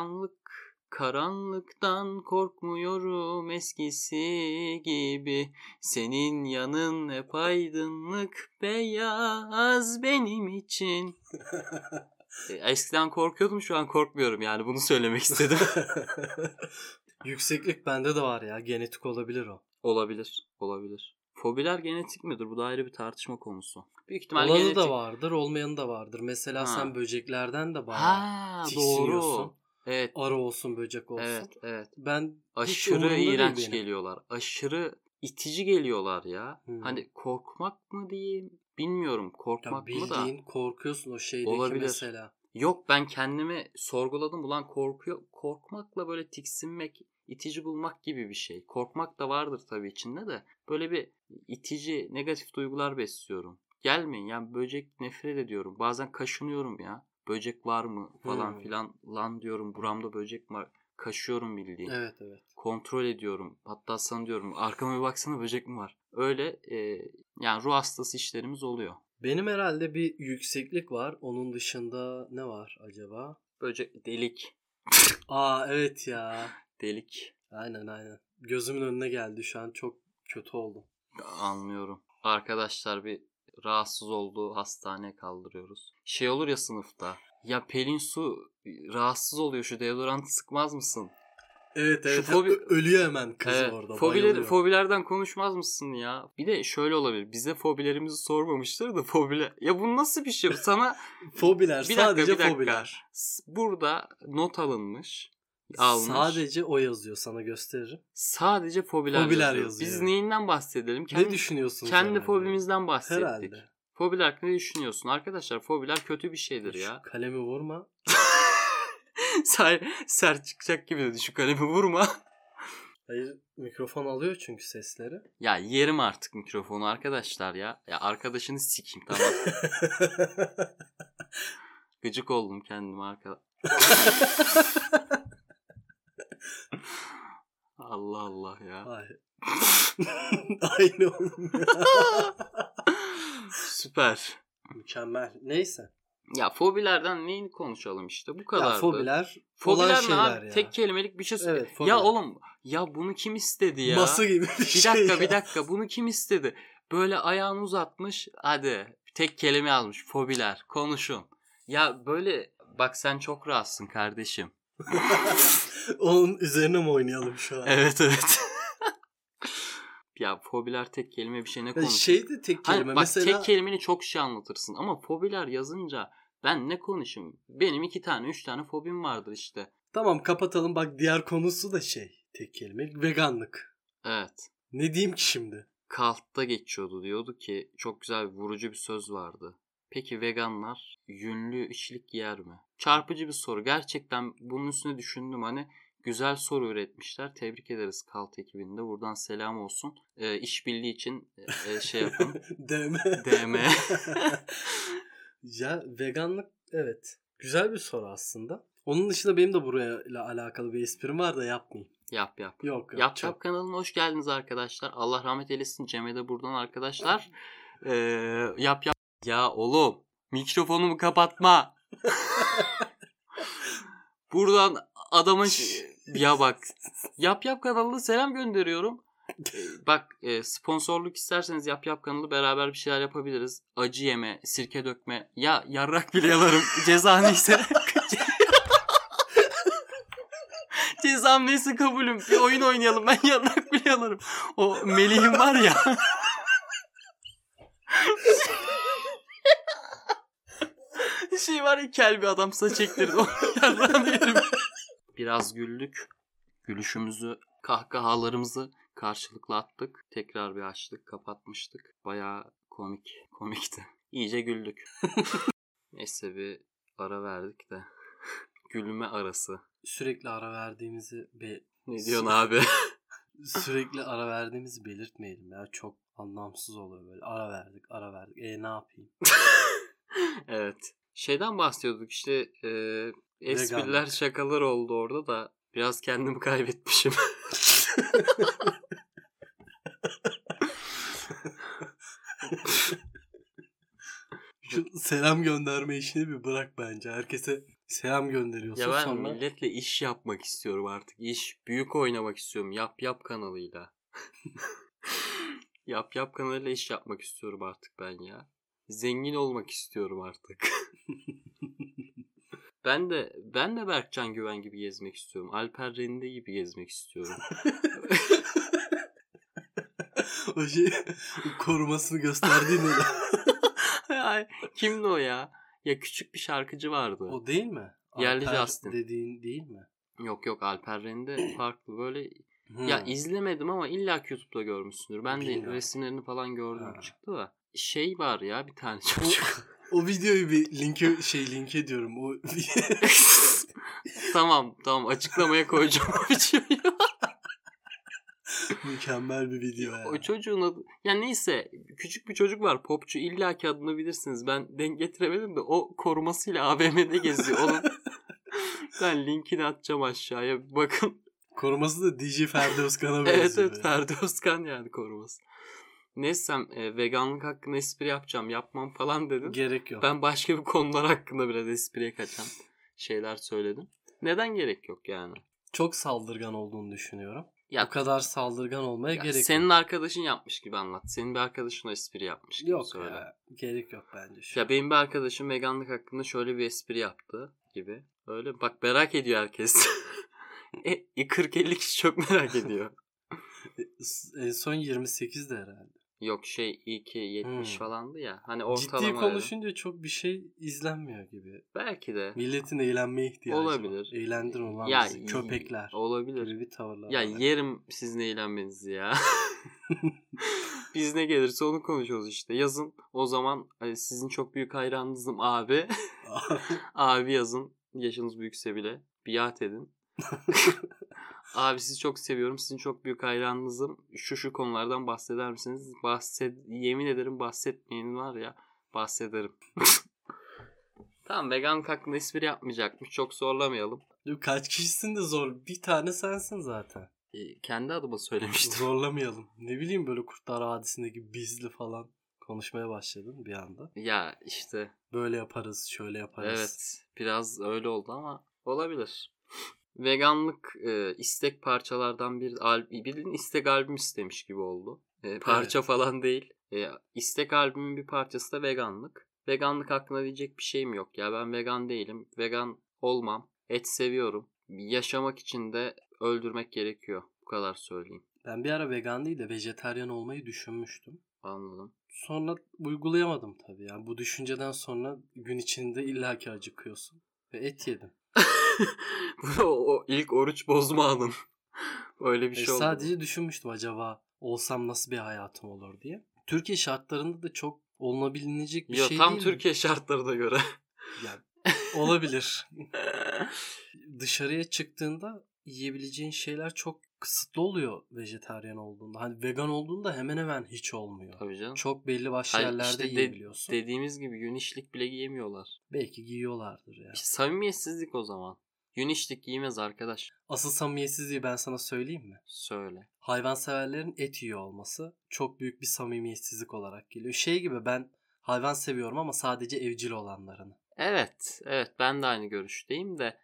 S1: Karanlıktan korkmuyorum eskisi gibi. Senin yanın hep aydınlık beyaz benim için. Eskiden korkuyordum, şu an korkmuyorum yani, bunu söylemek istedim.
S2: Yükseklik bende de var ya, genetik olabilir o.
S1: Olabilir. Fobiler genetik midir? Bu da ayrı bir tartışma konusu. Büyük ihtimal
S2: olanı
S1: genetik.
S2: da vardır, olmayanı da vardır. Mesela sen böceklerden de bayağı tiksiniyorsun.
S1: Doğru. Evet.
S2: Arı olsun, böcek olsun.
S1: Evet.
S2: Ben
S1: aşırı iğrenç geliyorlar. Aşırı itici geliyorlar ya. Hani korkmak mı diyeyim? Bilmiyorum, korkmak mı da.
S2: Bildiğin korkuyorsun o şeydeki
S1: olabilir.
S2: mesela.
S1: Yok, ben kendimi sorguladım. Ulan korkmakla böyle tiksinmek, itici bulmak gibi bir şey. Korkmak da vardır tabii içinde de. Böyle bir itici, negatif duygular besliyorum. Gelmeyin yani, böcek nefret ediyorum. Bazen kaşınıyorum ya. Böcek var mı falan filan lan diyorum. Buramda böcek var. Kaşıyorum bildiğin.
S2: Evet.
S1: Kontrol ediyorum. Hatta sana diyorum, arkama bir baksana, böcek mi var? Öyle yani ruh hastası işlerimiz oluyor.
S2: Benim herhalde bir yükseklik var. Onun dışında ne var acaba?
S1: Böcek, delik.
S2: Evet ya.
S1: Delik.
S2: Aynen. Gözümün önüne geldi şu an, çok kötü oldum.
S1: Anlıyorum. Arkadaşlar bir rahatsız olduğu hastaneye kaldırıyoruz. Şey olur ya sınıfta. Ya Pelin Su rahatsız oluyor, şu deodorantı sıkmaz mısın?
S2: Evet. Ölüyor hemen kız orada.
S1: Fobilerden konuşmaz mısın ya? Bir de şöyle olabilir. Bize fobilerimizi sormamışlar da fobiler. Ya bu nasıl bir şey? Sana
S2: fobiler, sadece
S1: dakika.
S2: fobiler.
S1: Burada not alınmış.
S2: Sadece o yazıyor, sana gösteririm.
S1: Sadece fobiler yazıyor. Biz neyinden bahsedelim?
S2: Ne düşünüyorsunuz?
S1: Kendi fobimizden bahsettik.
S2: Herhalde.
S1: Fobiler hakkında ne düşünüyorsun? Arkadaşlar, fobiler kötü bir şeydir ya.
S2: Şu kalemi vurma.
S1: Sert çıkacak gibi dedi, şu kalemi vurma.
S2: Hayır, mikrofon alıyor çünkü sesleri.
S1: Ya yerim artık mikrofonu arkadaşlar ya. Ya arkadaşını sikeyim, tamam. Gıcık oldum kendime arkadaş. Allah ya.
S2: Aynı oğlum ya.
S1: Süper.
S2: Mükemmel. Neyse.
S1: Ya fobilerden neyini konuşalım işte, bu kadardı.
S2: Ya fobiler
S1: ne abi? Ya. Tek kelimelik bir şey söyle. Evet, ya oğlum, ya bunu kim istedi ya?
S2: Masa gibi bir şey.
S1: Bir dakika, bunu kim istedi? Böyle ayağını uzatmış, hadi tek kelime yazmış, fobiler, konuşun. Ya böyle bak, sen çok rahatsın kardeşim.
S2: Onun üzerine mi oynayalım şu an?
S1: Evet. Ya fobiler tek kelime bir şey, ne konuşuyor?
S2: Şey de tek kelime.
S1: Bak mesela... tek kelimeyle çok şey anlatırsın ama fobiler yazınca ben ne konuşayım? Benim 2 tane 3 tane fobim vardır işte.
S2: Tamam, kapatalım. Bak, diğer konusu da tek kelime, veganlık.
S1: Evet.
S2: Ne diyeyim ki şimdi?
S1: Kalt'ta geçiyordu. Diyordu ki çok güzel vurucu bir söz vardı. Peki veganlar yünlü içlik yer mi? Çarpıcı bir soru. Gerçekten bunun üstüne düşündüm. Hani güzel soru üretmişler. Tebrik ederiz Kalt ekibinde. Buradan selam olsun. İşbirliği için şey yapın.
S2: DM.
S1: DM.
S2: Ya veganlık evet. Güzel bir soru aslında. Onun dışında benim de burayla alakalı bir esprim var da yapmayayım.
S1: Yap.
S2: Yok.
S1: Yap kanalına hoş geldiniz arkadaşlar. Allah rahmet eylesin Cem'e de buradan arkadaşlar. Yap. Ya oğlum mikrofonumu kapatma. Buradan adamın ya bak. Yap kanalına selam gönderiyorum. Bak sponsorluk isterseniz Yap kanalı beraber bir şeyler yapabiliriz. Acı yeme, sirke dökme. Ya yarrak bile yalarım. Ceza neyse. Cezam neyse kabulüm. Bir oyun oynayalım. Ben yarrak bile yalarım. O Melih'im var ya. Şey var ya, kel bir adam saç ektirdi. O yarrağını yerim. Biraz güldük. Gülüşümüzü, kahkahalarımızı karşılıklı attık. Tekrar bir açtık, kapatmıştık. Bayağı komikti. İyice güldük. Neyse bir ara verdik de. Gülme arası.
S2: Sürekli ara verdiğimizi
S1: Ne diyorsun abi?
S2: Sürekli ara verdiğimizi belirtmeyelim ya. Çok anlamsız oluyor böyle. Ara verdik. Ne yapayım?
S1: Evet. Şeyden bahsediyorduk işte espriler şakalar oldu orada da biraz kendimi kaybetmişim.
S2: Şu selam gönderme işini bir bırak bence. Herkese selam gönderiyorsun
S1: ya ben
S2: sonra.
S1: milletle iş yapmak istiyorum artık. İş büyük oynamak istiyorum. Yap kanalıyla. Yap kanalıyla iş yapmak istiyorum artık ben ya. Zengin olmak istiyorum artık. Ben de Berkcan Güven gibi gezmek istiyorum. Alper Rende gibi gezmek istiyorum.
S2: O şey korumasını gösterdiğin öyle.
S1: Ay, kimdi o ya? Ya küçük bir şarkıcı vardı.
S2: O değil mi?
S1: Yerli
S2: Alper
S1: Justin.
S2: dediğin değil mi?
S1: Yok Alper Rende farklı böyle. Ya izlemedim ama illa YouTube'da görmüşsündür. Ben de resimlerini falan gördüm çıktı da. Şey var ya bir tane çocuk.
S2: O videoyu bir linke diyorum. O
S1: Tamam açıklamaya koyacağım o videoyu.
S2: Mükemmel bir video ya.
S1: O çocuğun adı ya neyse küçük bir çocuk var popçu illaki adını bilirsiniz. Ben denk getiremedim de o korumasıyla AVM'de geziyor. Onun ben linkini atacağım aşağıya bakın.
S2: Koruması da DJ Ferdi Özkan'a benziyor.
S1: Evet Ferdi Özkan yani koruması. Neyse veganlık hakkında espri yapacağım. Yapmam falan dedim.
S2: Gerek yok.
S1: Ben başka bir konular hakkında biraz espriye kaçan şeyler söyledim. Neden gerek yok yani?
S2: Çok saldırgan olduğunu düşünüyorum.
S1: Ya,
S2: o kadar saldırgan olmaya gerek yok.
S1: Senin arkadaşın yapmış gibi anlat. Senin bir arkadaşın o espri yapmış gibi
S2: yok
S1: söyle.
S2: Ya, gerek yok bence şu.
S1: Ya benim bir arkadaşım veganlık hakkında şöyle bir espri yaptı gibi. Öyle bak merak ediyor herkes. 40-50 kişi çok merak ediyor.
S2: En son 28'de herhalde.
S1: Yok iyi ki 70 falandı ya. Hani ortalama.
S2: Ciddi konuşunca çok bir şey izlenmiyor gibi.
S1: Belki de.
S2: Milletin eğlenmeye ihtiyacı
S1: olabilir.
S2: var. Eğlendirin ulan
S1: ya,
S2: bizi. Köpekler.
S1: Olabilir.
S2: Gibi bir tavırlar
S1: ya
S2: var.
S1: yerim sizin eğlenmenizi ya. Biz ne gelirse onu konuşuyoruz işte. Yazın o zaman sizin çok büyük hayranınızım abi. Abi yazın. Yaşınız büyükse bile. Biat edin. Abi sizi çok seviyorum. Sizin çok büyük hayranınızım. Şu konulardan bahseder misiniz? Yemin ederim bahsetmeyin var ya. Bahsederim. Tamam veganlık hakkında espri yapmayacakmış. Çok zorlamayalım.
S2: Kaç kişisin de zor. Bir tane sensin zaten.
S1: Kendi adıma söylemiştim.
S2: Zorlamayalım. Ne bileyim böyle Kurtlar Vadisi'ndeki bizli falan konuşmaya başladın bir anda.
S1: Ya işte.
S2: Böyle yaparız, şöyle yaparız.
S1: Evet. Biraz öyle oldu ama olabilir. Veganlık istek parçalardan birinin istek albüm istemiş gibi oldu. Parça falan değil. İstek albümün bir parçası da veganlık. Veganlık hakkında diyecek bir şeyim yok ya. Ben vegan değilim. Vegan olmam. Et seviyorum. Yaşamak için de öldürmek gerekiyor. Bu kadar söyleyeyim.
S2: Ben bir ara vegan değil de vejetaryen olmayı düşünmüştüm.
S1: Anladım.
S2: Sonra uygulayamadım tabii. Yani bu düşünceden sonra gün içinde illaki acıkıyorsun. Ve et yedim.
S1: o ilk oruç bozma anım. Öyle bir şey oldu.
S2: Sadece düşünmüştüm acaba olsam nasıl bir hayatım olur diye. Türkiye şartlarında da çok olunabilecek bir şey
S1: tam
S2: değil.
S1: Türkiye şartlarına göre.
S2: Yani olabilir. Dışarıya çıktığında yiyebileceğin şeyler çok kısıtlı oluyor vejetaryen olduğunda. Hani vegan olduğunda hemen hemen hiç olmuyor.
S1: Tabii canım.
S2: Çok belli başlı yerlerde
S1: işte
S2: yiyebiliyorsun.
S1: Dediğimiz gibi günişlik bile giyemiyorlar.
S2: Belki giyiyorlardır ya.
S1: İşte samimiyetsizlik o zaman. Günişlik giymez arkadaş.
S2: Asıl samimiyetsizliği ben sana söyleyeyim mi?
S1: Söyle.
S2: Hayvanseverlerin et yiyor olması çok büyük bir samimiyetsizlik olarak geliyor. Şey gibi, ben hayvan seviyorum ama sadece evcil olanlarını.
S1: Evet ben de aynı görüşteyim de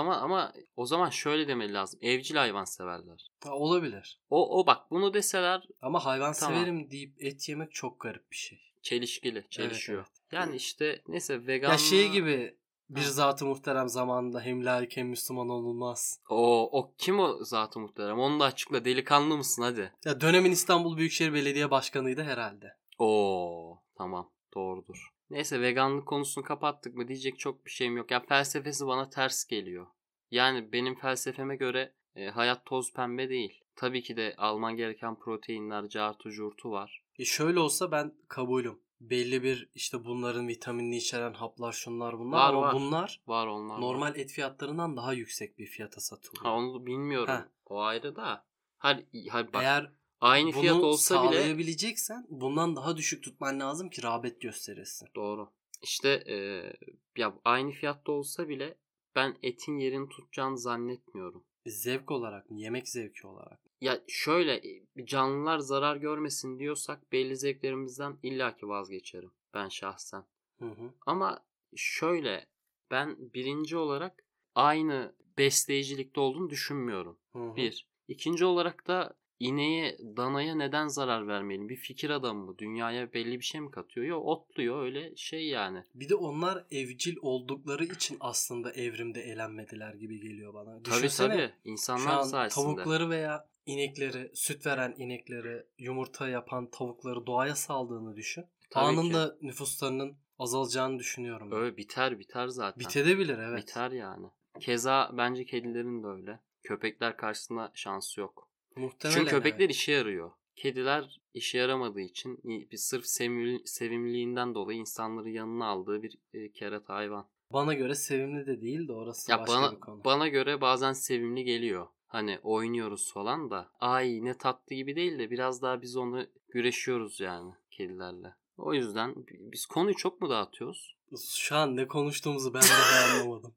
S1: o zaman şöyle demeli lazım. Evcil hayvan severler.
S2: Olabilir.
S1: O bak bunu deseler
S2: Ama hayvan
S1: tamam.
S2: severim deyip et yemek çok garip bir şey.
S1: Çelişiyor.
S2: Evet.
S1: Yani işte neyse veganlığa...
S2: Ya şey gibi, bir zat-ı muhterem zamanında hem laik hem Müslüman olunmaz.
S1: O kim o zat-ı muhterem? Onu da açıkla. Delikanlı mısın hadi.
S2: Ya dönemin İstanbul Büyükşehir Belediye Başkanı'ydı herhalde.
S1: Tamam doğrudur. Neyse veganlık konusunu kapattık mı diyecek çok bir şeyim yok. Ya felsefesi bana ters geliyor. Yani benim felsefeme göre hayat toz pembe değil. Tabii ki de alman gereken proteinler, cartu curtu var.
S2: Şöyle olsa ben kabulüm. Belli bir işte bunların vitaminini içeren haplar, şunlar bunlar,
S1: Var,
S2: ama
S1: var.
S2: bunlar
S1: Var onlar.
S2: normal
S1: var.
S2: et fiyatlarından daha yüksek bir fiyata satılıyor.
S1: Onu bilmiyorum. O ayrı da. Hadi bak.
S2: Eğer
S1: aynı fiyat
S2: bunu
S1: olsa bile
S2: sağlayabileceksen bundan daha düşük tutman lazım ki rağbet gösterirsin.
S1: Doğru. İşte ya aynı fiyatta olsa bile ben etin yerini tutacağını zannetmiyorum.
S2: Zevk olarak mı? Yemek zevki olarak.
S1: Ya şöyle canlılar zarar görmesin diyorsak belli zevklerimizden illaki vazgeçerim ben şahsen.
S2: Hı.
S1: Ama şöyle ben birinci olarak aynı besleyicilikte olduğunu düşünmüyorum.
S2: Hı.
S1: Bir. İkinci olarak da ineğe, danaya neden zarar vermeyelim? Bir fikir adamı mı? Dünyaya belli bir şey mi katıyor? Yok, otluyor öyle şey yani.
S2: Bir de onlar evcil oldukları için aslında evrimde elenmediler gibi geliyor bana. Düşünsene,
S1: Tabii. İnsanlar
S2: şu an
S1: sayesinde.
S2: tavukları veya inekleri, süt veren inekleri, yumurta yapan tavukları doğaya saldığını düşün.
S1: Tabii
S2: Anında nüfuslarının azalacağını düşünüyorum ben.
S1: Öyle biter zaten.
S2: Bitebilir, evet.
S1: Biter yani. Keza bence kedilerin de öyle. Köpekler karşısında şansı yok.
S2: Muhtemelen.
S1: Çünkü köpekler işe yarıyor. Kediler işe yaramadığı için bir sırf sevimliliğinden dolayı insanları yanına aldığı bir kerata hayvan.
S2: Bana göre sevimli de değil de orası
S1: Ya
S2: başka bir konu.
S1: bana göre bazen sevimli geliyor. Hani oynuyoruz falan da. Ay ne tatlı gibi değil de biraz daha biz onu güreşiyoruz yani kedilerle. O yüzden biz konuyu çok mu dağıtıyoruz?
S2: Şu an ne konuştuğumuzu ben de anlamadım.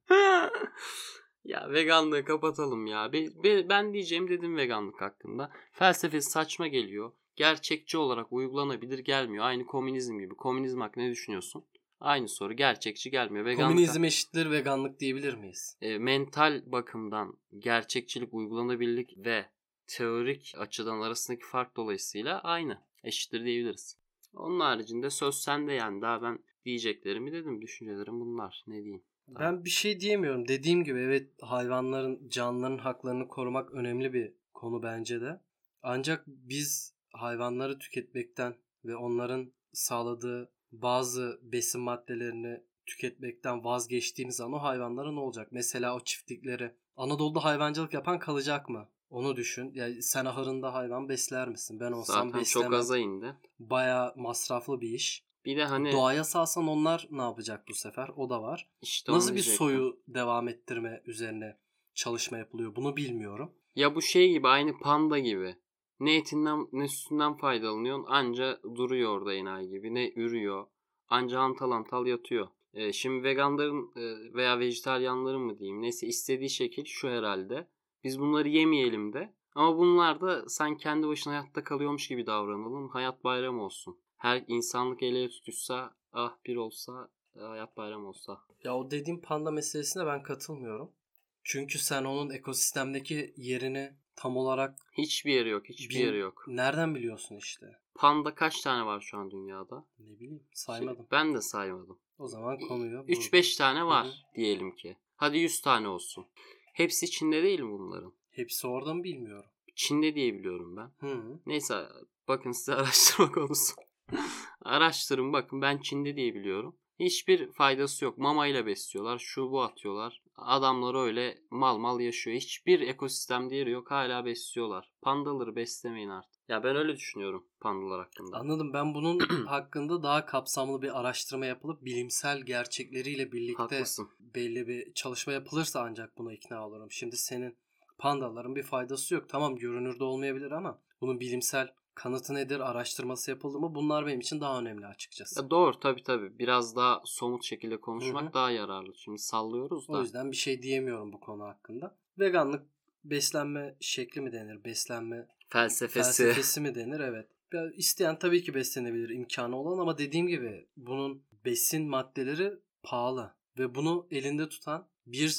S1: Ya veganlığı kapatalım ya. Ben diyeceğim dedim veganlık hakkında. Felsefesi saçma geliyor. Gerçekçi olarak uygulanabilir gelmiyor. Aynı komünizm gibi. Komünizm hakkında ne düşünüyorsun? Aynı soru, gerçekçi gelmiyor.
S2: Komünizm eşittir veganlık diyebilir miyiz?
S1: Mental bakımdan gerçekçilik, uygulanabilirlik ve teorik açıdan arasındaki fark dolayısıyla aynı. Eşittir diyebiliriz. Onun haricinde söz sende yani. Daha ben diyeceklerimi dedim. Düşüncelerim bunlar. Ne diyeyim?
S2: Ben bir şey diyemiyorum. Dediğim gibi evet, hayvanların, canlıların haklarını korumak önemli bir konu bence de. Ancak biz hayvanları tüketmekten ve onların sağladığı bazı besin maddelerini tüketmekten vazgeçtiğimiz an o hayvanlara ne olacak? Mesela o çiftlikleri, Anadolu'da hayvancılık yapan kalacak mı? Onu düşün. Yani sen ahırında hayvan besler misin? Ben olsam
S1: zaten
S2: beslemem.
S1: çok aza indi.
S2: Bayağı masraflı bir iş.
S1: Bir de hani
S2: doğaya salsan onlar ne yapacak bu sefer? O da var.
S1: İşte
S2: nasıl bir soyu devam ettirme üzerine çalışma yapılıyor? Bunu bilmiyorum.
S1: Ya bu şey gibi, aynı panda gibi. Ne etinden ne sütünden faydalanıyorsun, anca duruyor orada enayi gibi. Ne ürüyor, anca hantal hantal yatıyor. Şimdi veganların veya vejetaryenlerin mı diyeyim, neyse istediği şekil şu herhalde. Biz bunları yemeyelim de ama bunlar da sen kendi başına hayatta kalıyormuş gibi davranalım. Hayat bayramı olsun. Her insanlık ele tutuşsa, bir olsa, hayat bayramı olsa.
S2: Ya o dediğim panda meselesine ben katılmıyorum. Çünkü sen onun ekosistemdeki yerini tam olarak
S1: hiçbir yeri yok. Yeri yok.
S2: Nereden biliyorsun işte?
S1: Panda kaç tane var şu an dünyada?
S2: Ne bileyim, saymadım.
S1: Ben de saymadım.
S2: O zaman konuyu
S1: 3-5 tane var diyelim ki. Hadi 100 tane olsun. Hepsi Çin'de değil mi bunların?
S2: Hepsi orada mı bilmiyorum.
S1: Çin'de diye biliyorum ben.
S2: Hı.
S1: Neyse bakın size araştırma konusu. Araştırın bakın, ben Çin'de diye biliyorum. Hiçbir faydası yok. Mamayla besliyorlar. Şu bu atıyorlar. Adamlar öyle mal mal yaşıyor. Hiçbir ekosistem değeri yok. Hala besliyorlar. Pandaları beslemeyin artık. Ya ben öyle düşünüyorum pandalar hakkında.
S2: Anladım. Ben bunun hakkında daha kapsamlı bir araştırma yapılıp bilimsel gerçekleriyle birlikte
S1: Haklısın.
S2: belli bir çalışma yapılırsa ancak buna ikna olurum. Şimdi senin pandaların bir faydası yok. Tamam, görünürde olmayabilir ama bunun bilimsel kanıtı nedir, araştırması yapıldı mı? Bunlar benim için daha önemli açıkçası.
S1: Ya doğru, tabii. Biraz daha somut şekilde konuşmak
S2: Hı hı.
S1: daha yararlı. Şimdi sallıyoruz da.
S2: O yüzden bir şey diyemiyorum bu konu hakkında. Veganlık beslenme şekli mi denir? Beslenme felsefesi mi denir? Evet. Ya İsteyen tabii ki beslenebilir, imkanı olan, ama dediğim gibi bunun besin maddeleri pahalı ve bunu elinde tutan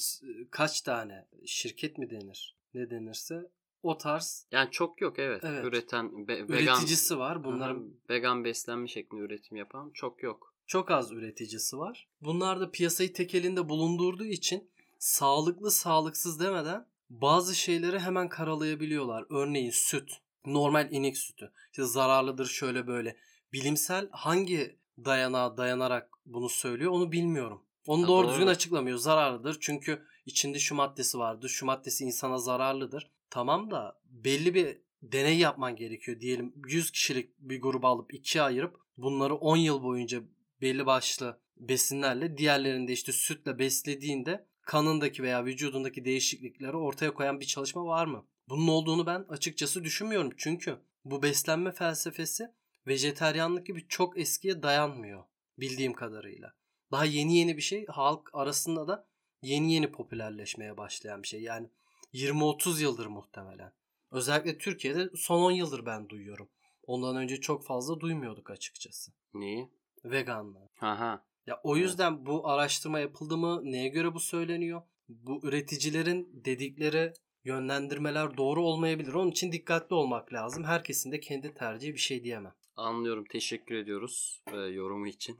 S2: kaç tane şirket mi denir? Ne denirse o tarz,
S1: Yani çok yok, evet.
S2: evet,
S1: Üreten vegan,
S2: üreticisi var. Bunların
S1: Aha, vegan beslenme şeklinde üretim yapan çok yok.
S2: çok az üreticisi var. Bunlar da piyasayı tek elinde bulundurduğu için sağlıklı sağlıksız demeden bazı şeyleri hemen karalayabiliyorlar. Örneğin süt. Normal inek sütü. İşte zararlıdır şöyle böyle. Bilimsel hangi dayanağa dayanarak bunu söylüyor onu bilmiyorum. Onu
S1: Ha,
S2: doğru düzgün
S1: doğru.
S2: açıklamıyor. Zararlıdır çünkü içinde şu maddesi vardır. Şu maddesi insana zararlıdır. Tamam da belli bir deney yapman gerekiyor. Diyelim 100 kişilik bir grubu alıp ikiye ayırıp bunları 10 yıl boyunca belli başlı besinlerle, diğerlerinde işte sütle beslediğinde kanındaki veya vücudundaki değişiklikleri ortaya koyan bir çalışma var mı? Bunun olduğunu ben açıkçası düşünmüyorum. Çünkü bu beslenme felsefesi vejeteryanlık gibi çok eskiye dayanmıyor bildiğim kadarıyla. Daha yeni bir şey, halk arasında da yeni popülerleşmeye başlayan bir şey. Yani 20-30 yıldır muhtemelen. Özellikle Türkiye'de son 10 yıldır ben duyuyorum. Ondan önce çok fazla duymuyorduk açıkçası.
S1: Neyi?
S2: Veganlığı.
S1: Aha.
S2: Ya o
S1: Evet.
S2: yüzden bu araştırma yapıldı mı? Neye göre bu söyleniyor? Bu üreticilerin dedikleri yönlendirmeler doğru olmayabilir. Onun için dikkatli olmak lazım. Herkesin de kendi tercihi, bir şey diyemem.
S1: Anlıyorum. Teşekkür ediyoruz yorumu için.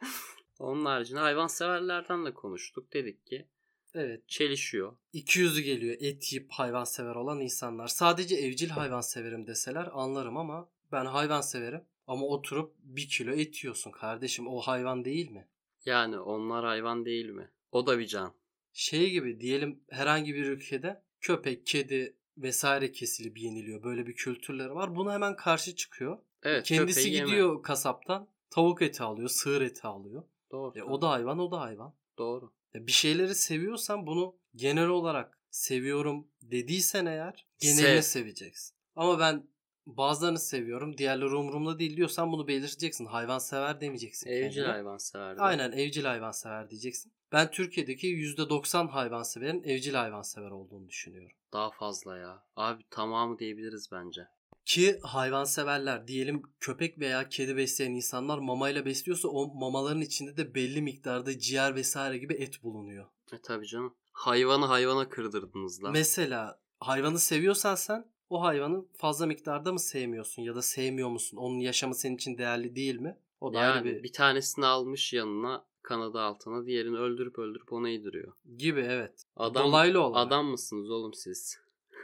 S1: Onun haricinde hayvanseverlerden de konuştuk. Dedik ki
S2: Evet.
S1: çelişiyor.
S2: 200'ü geliyor et yiyip hayvansever olan insanlar. Sadece evcil hayvanseverim deseler anlarım ama ben hayvanseverim. Ama oturup 1 kilo et yiyorsun kardeşim. O hayvan değil mi?
S1: Yani onlar hayvan değil mi? O da bir can.
S2: Şey gibi diyelim, herhangi bir ülkede köpek, kedi vesaire kesilip yeniliyor. Böyle bir kültürleri var. Buna hemen karşı çıkıyor.
S1: Evet,
S2: Kendisi
S1: köpeği yeme.
S2: gidiyor kasaptan tavuk eti alıyor, sığır eti alıyor.
S1: Doğru.
S2: O da hayvan, o da hayvan.
S1: Doğru.
S2: Bir şeyleri seviyorsan bunu genel olarak seviyorum dediysen eğer genelini
S1: Sev.
S2: seveceksin. Ama ben bazılarını seviyorum, diğerleri umurumda değil diyorsan bunu belirteceksin. Hayvansever demeyeceksin
S1: Evcil
S2: kendine.
S1: hayvansever.
S2: Aynen, evcil hayvansever diyeceksin. Ben Türkiye'deki %90 hayvanseverin evcil hayvansever olduğunu düşünüyorum.
S1: Daha fazla ya. Abi tamamı diyebiliriz bence.
S2: Ki hayvanseverler, diyelim köpek veya kedi besleyen insanlar mamayla besliyorsa o mamaların içinde de belli miktarda ciğer vesaire gibi et bulunuyor.
S1: Tabii canım. Hayvanı hayvana kırdırdınız lan.
S2: Mesela hayvanı seviyorsan sen o hayvanı fazla miktarda mı sevmiyorsun ya da sevmiyor musun? Onun yaşamı senin için değerli değil mi? O da ayrı
S1: Yani
S2: bir
S1: bir tanesini almış yanına, kanadı altına, diğerini öldürüp onu yediriyor.
S2: gibi, evet.
S1: Adam,
S2: Dolaylı olarak.
S1: adam mısınız oğlum siz?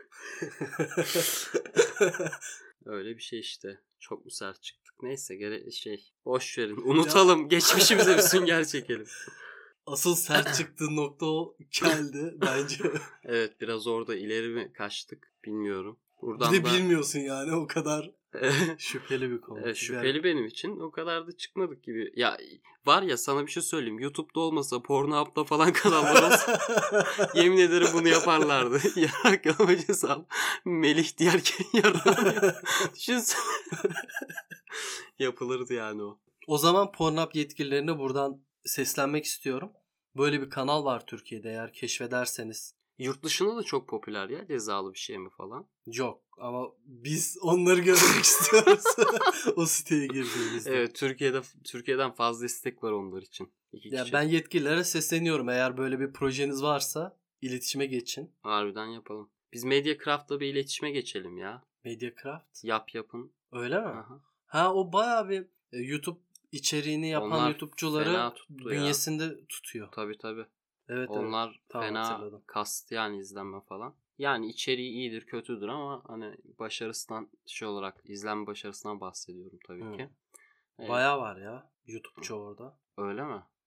S1: Öyle bir şey işte. Çok mu sert çıktık? Neyse boş verin. Unutalım. Geçmişimize bir sünger çekelim.
S2: Asıl sert çıktığı nokta o geldi bence.
S1: Evet, biraz orada ileri mi kaçtık bilmiyorum. Buradan
S2: Bir de
S1: da
S2: bilmiyorsun yani, o kadar şüpheli bir konu.
S1: şüpheli benim için. O kadar da çıkmadık gibi. Ya var ya, sana bir şey söyleyeyim. YouTube'da olmasa, Pornhub'da falan kanallar olsa yemin ederim bunu yaparlardı. Yarak yalmacası al. Melih diyerken yarar. Düşünsene. Yapılırdı yani o.
S2: O zaman Pornhub yetkililerine buradan seslenmek istiyorum. Böyle bir kanal var Türkiye'de, eğer keşfederseniz.
S1: Yurt dışında da çok popüler ya, cezalı bir şey mi falan.
S2: Yok ama biz onları görmek istiyoruz o siteye girdiğimizde.
S1: Evet, Türkiye'den fazla istek var onlar için. 2
S2: Ya
S1: kişi.
S2: ben yetkililere sesleniyorum, eğer böyle bir projeniz varsa iletişime geçin.
S1: Harbiden yapalım. Biz Mediacraft'la bir iletişime geçelim ya.
S2: Mediacraft.
S1: Yapın.
S2: Öyle mi?
S1: Aha.
S2: Ha, o bayağı bir YouTube içeriğini yapan
S1: Onlar
S2: YouTube'cuları bünyesinde tutuyor.
S1: Tabii.
S2: Evet,
S1: Onlar
S2: evet. Tamam,
S1: fena
S2: hatırladım.
S1: kastı yani, izlenme falan. Yani içeriği iyidir kötüdür ama hani başarısından olarak, izlenme başarısından bahsediyorum tabii ki.
S2: Bayağı var ya YouTube'cu orada.
S1: Öyle mi?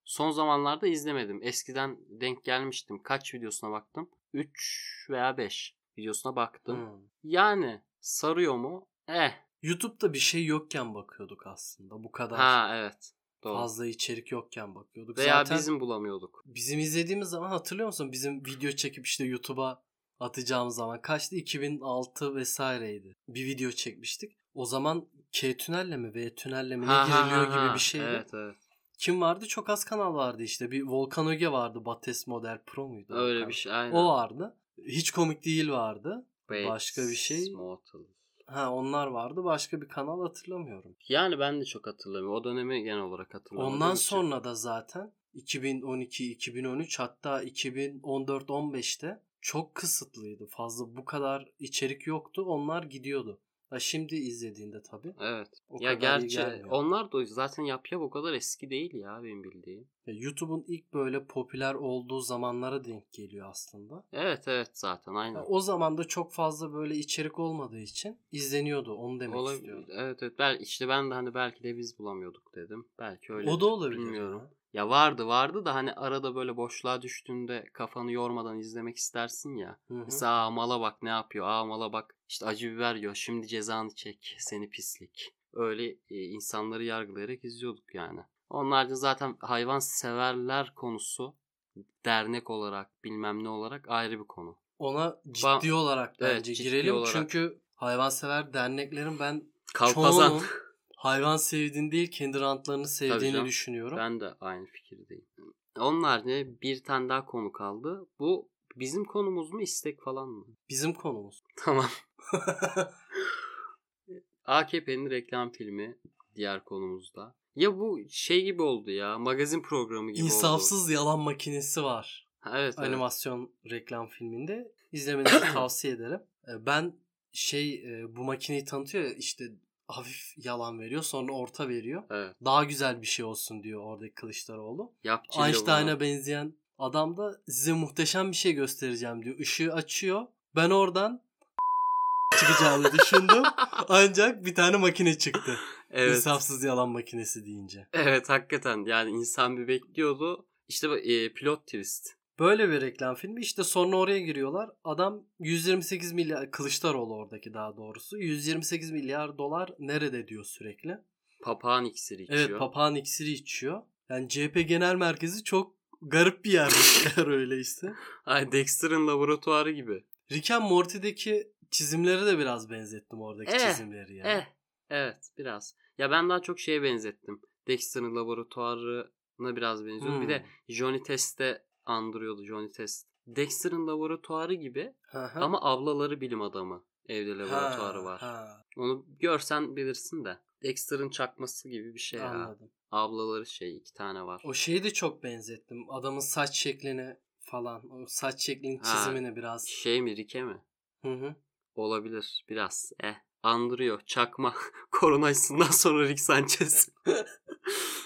S1: Son zamanlarda izlemedim. Eskiden denk gelmiştim. Kaç videosuna baktım? 3 veya 5 videosuna baktım. Yani sarıyor mu?
S2: YouTube'da bir şey yokken bakıyorduk aslında. Bu kadar
S1: Ha evet. Doğru.
S2: fazla içerik yokken bakıyorduk.
S1: Veya
S2: zaten
S1: bizim bulamıyorduk.
S2: Bizim izlediğimiz zaman hatırlıyor musun? Bizim video çekip işte YouTube'a atacağımız zaman kaçtı? 2006 vesaireydi. Bir video çekmiştik. O zaman K tünelle mi V tünelle mi ne giriliyor gibi bir şeydi.
S1: Evet.
S2: Kim vardı? Çok az kanal vardı işte. Bir Volkan Öge vardı. Bates Model Pro muydu?
S1: Öyle bir şey aynen.
S2: O vardı. Hiç komik değil vardı.
S1: Bates,
S2: başka bir şey.
S1: Motel.
S2: Onlar vardı. Başka bir kanal hatırlamıyorum.
S1: Yani ben de çok hatırlamıyorum. O dönemi genel olarak hatırlamıyorum.
S2: Ondan sonra da zaten 2012, 2013 hatta 2014-15'te çok kısıtlıydı. Fazla bu kadar içerik yoktu. Onlar gidiyordu. Şimdi izlediğinde tabii.
S1: Evet.
S2: O
S1: ya
S2: kadar iyi
S1: gerçi
S2: gelmiyor.
S1: onlar da zaten yapıyor o kadar eski değil ya benim bildiğim.
S2: YouTube'un ilk böyle popüler olduğu zamanlara denk geliyor aslında.
S1: Evet zaten aynen.
S2: O zaman da çok fazla böyle içerik olmadığı için izleniyordu. Onu demek istiyorum.
S1: Evet. İşte ben de hani belki de biz bulamıyorduk dedim. Belki öyle.
S2: O da olabilir.
S1: Bilmiyorum. Ya vardı da hani arada böyle boşluğa düştüğünde kafanı yormadan izlemek istersin ya.
S2: Hı-hı.
S1: Mesela mala bak ne yapıyor. Mala bak işte acı biber yiyor. Şimdi cezanı çek seni pislik. Öyle insanları yargılayarak izliyorduk yani. Onlarca zaten hayvan severler konusu dernek olarak bilmem ne olarak ayrı bir konu.
S2: Ona ciddi olarak bence
S1: ciddi
S2: girelim.
S1: olarak.
S2: Çünkü hayvansever derneklerin ben
S1: Kalpazan.
S2: çoğunun hayvan sevdiğini değil kendi rantlarını sevdiğini düşünüyorum.
S1: Ben de aynı fikirdeyim. Onun haricinde bir tane daha konu kaldı. Bu bizim konumuz mu istek falan mı?
S2: Bizim konumuz.
S1: Tamam. AKP'nin reklam filmi diğer konumuzda. Ya bu şey gibi oldu ya. Magazin programı gibi oldu.
S2: İnsafsız Yalan Makinesi var.
S1: Evet.
S2: Animasyon reklam filminde. İzlemenizi tavsiye ederim. Ben bu makineyi tanıtıyor ya, işte hafif yalan veriyor sonra orta veriyor.
S1: Evet.
S2: Daha güzel bir şey olsun diyor oradaki Kılıçdaroğlu.
S1: Yapçıyla
S2: Einstein'a benzeyen adam da size muhteşem bir şey göstereceğim diyor. Işığı açıyor. Ben oradan çıkacağını düşündüm. Ancak bir tane makine çıktı.
S1: Evet.
S2: İnsafsız Yalan Makinesi deyince.
S1: Evet hakikaten yani insan bir bekliyordu. İşte pilot twist.
S2: Böyle bir reklam filmi. İşte sonra oraya giriyorlar. Adam 128 milyar Kılıçdaroğlu oradaki daha doğrusu. 128 milyar dolar nerede diyor sürekli.
S1: Papağan iksiri içiyor.
S2: Evet papağan iksiri içiyor. Yani CHP Genel Merkezi çok garip bir yermiş eğer öyleyse.
S1: Ay Dexter'ın laboratuvarı gibi.
S2: Rick and Morty'deki çizimleri de biraz benzettim oradaki çizimleri yani.
S1: Evet biraz. Ya ben daha çok şeye benzettim. Dexter'ın laboratuvarına biraz benziyor. Bir de Johnny Test'te andırıyordu Johnny Test. Dexter'ın laboratuvarı gibi ama ablaları bilim adamı. Evde laboratuvarı var. Onu görsen bilirsin de. Dexter'ın çakması gibi bir şey.
S2: Anladım.
S1: Ablaları iki tane var.
S2: O şeyi de çok benzettim. Adamın saç şekline falan. O saç şeklinin çizimine biraz.
S1: Rick'e mi?
S2: Hı.
S1: Olabilir biraz. Andırıyor. Çakma. Korona aşısından sonra Rick Sanchez.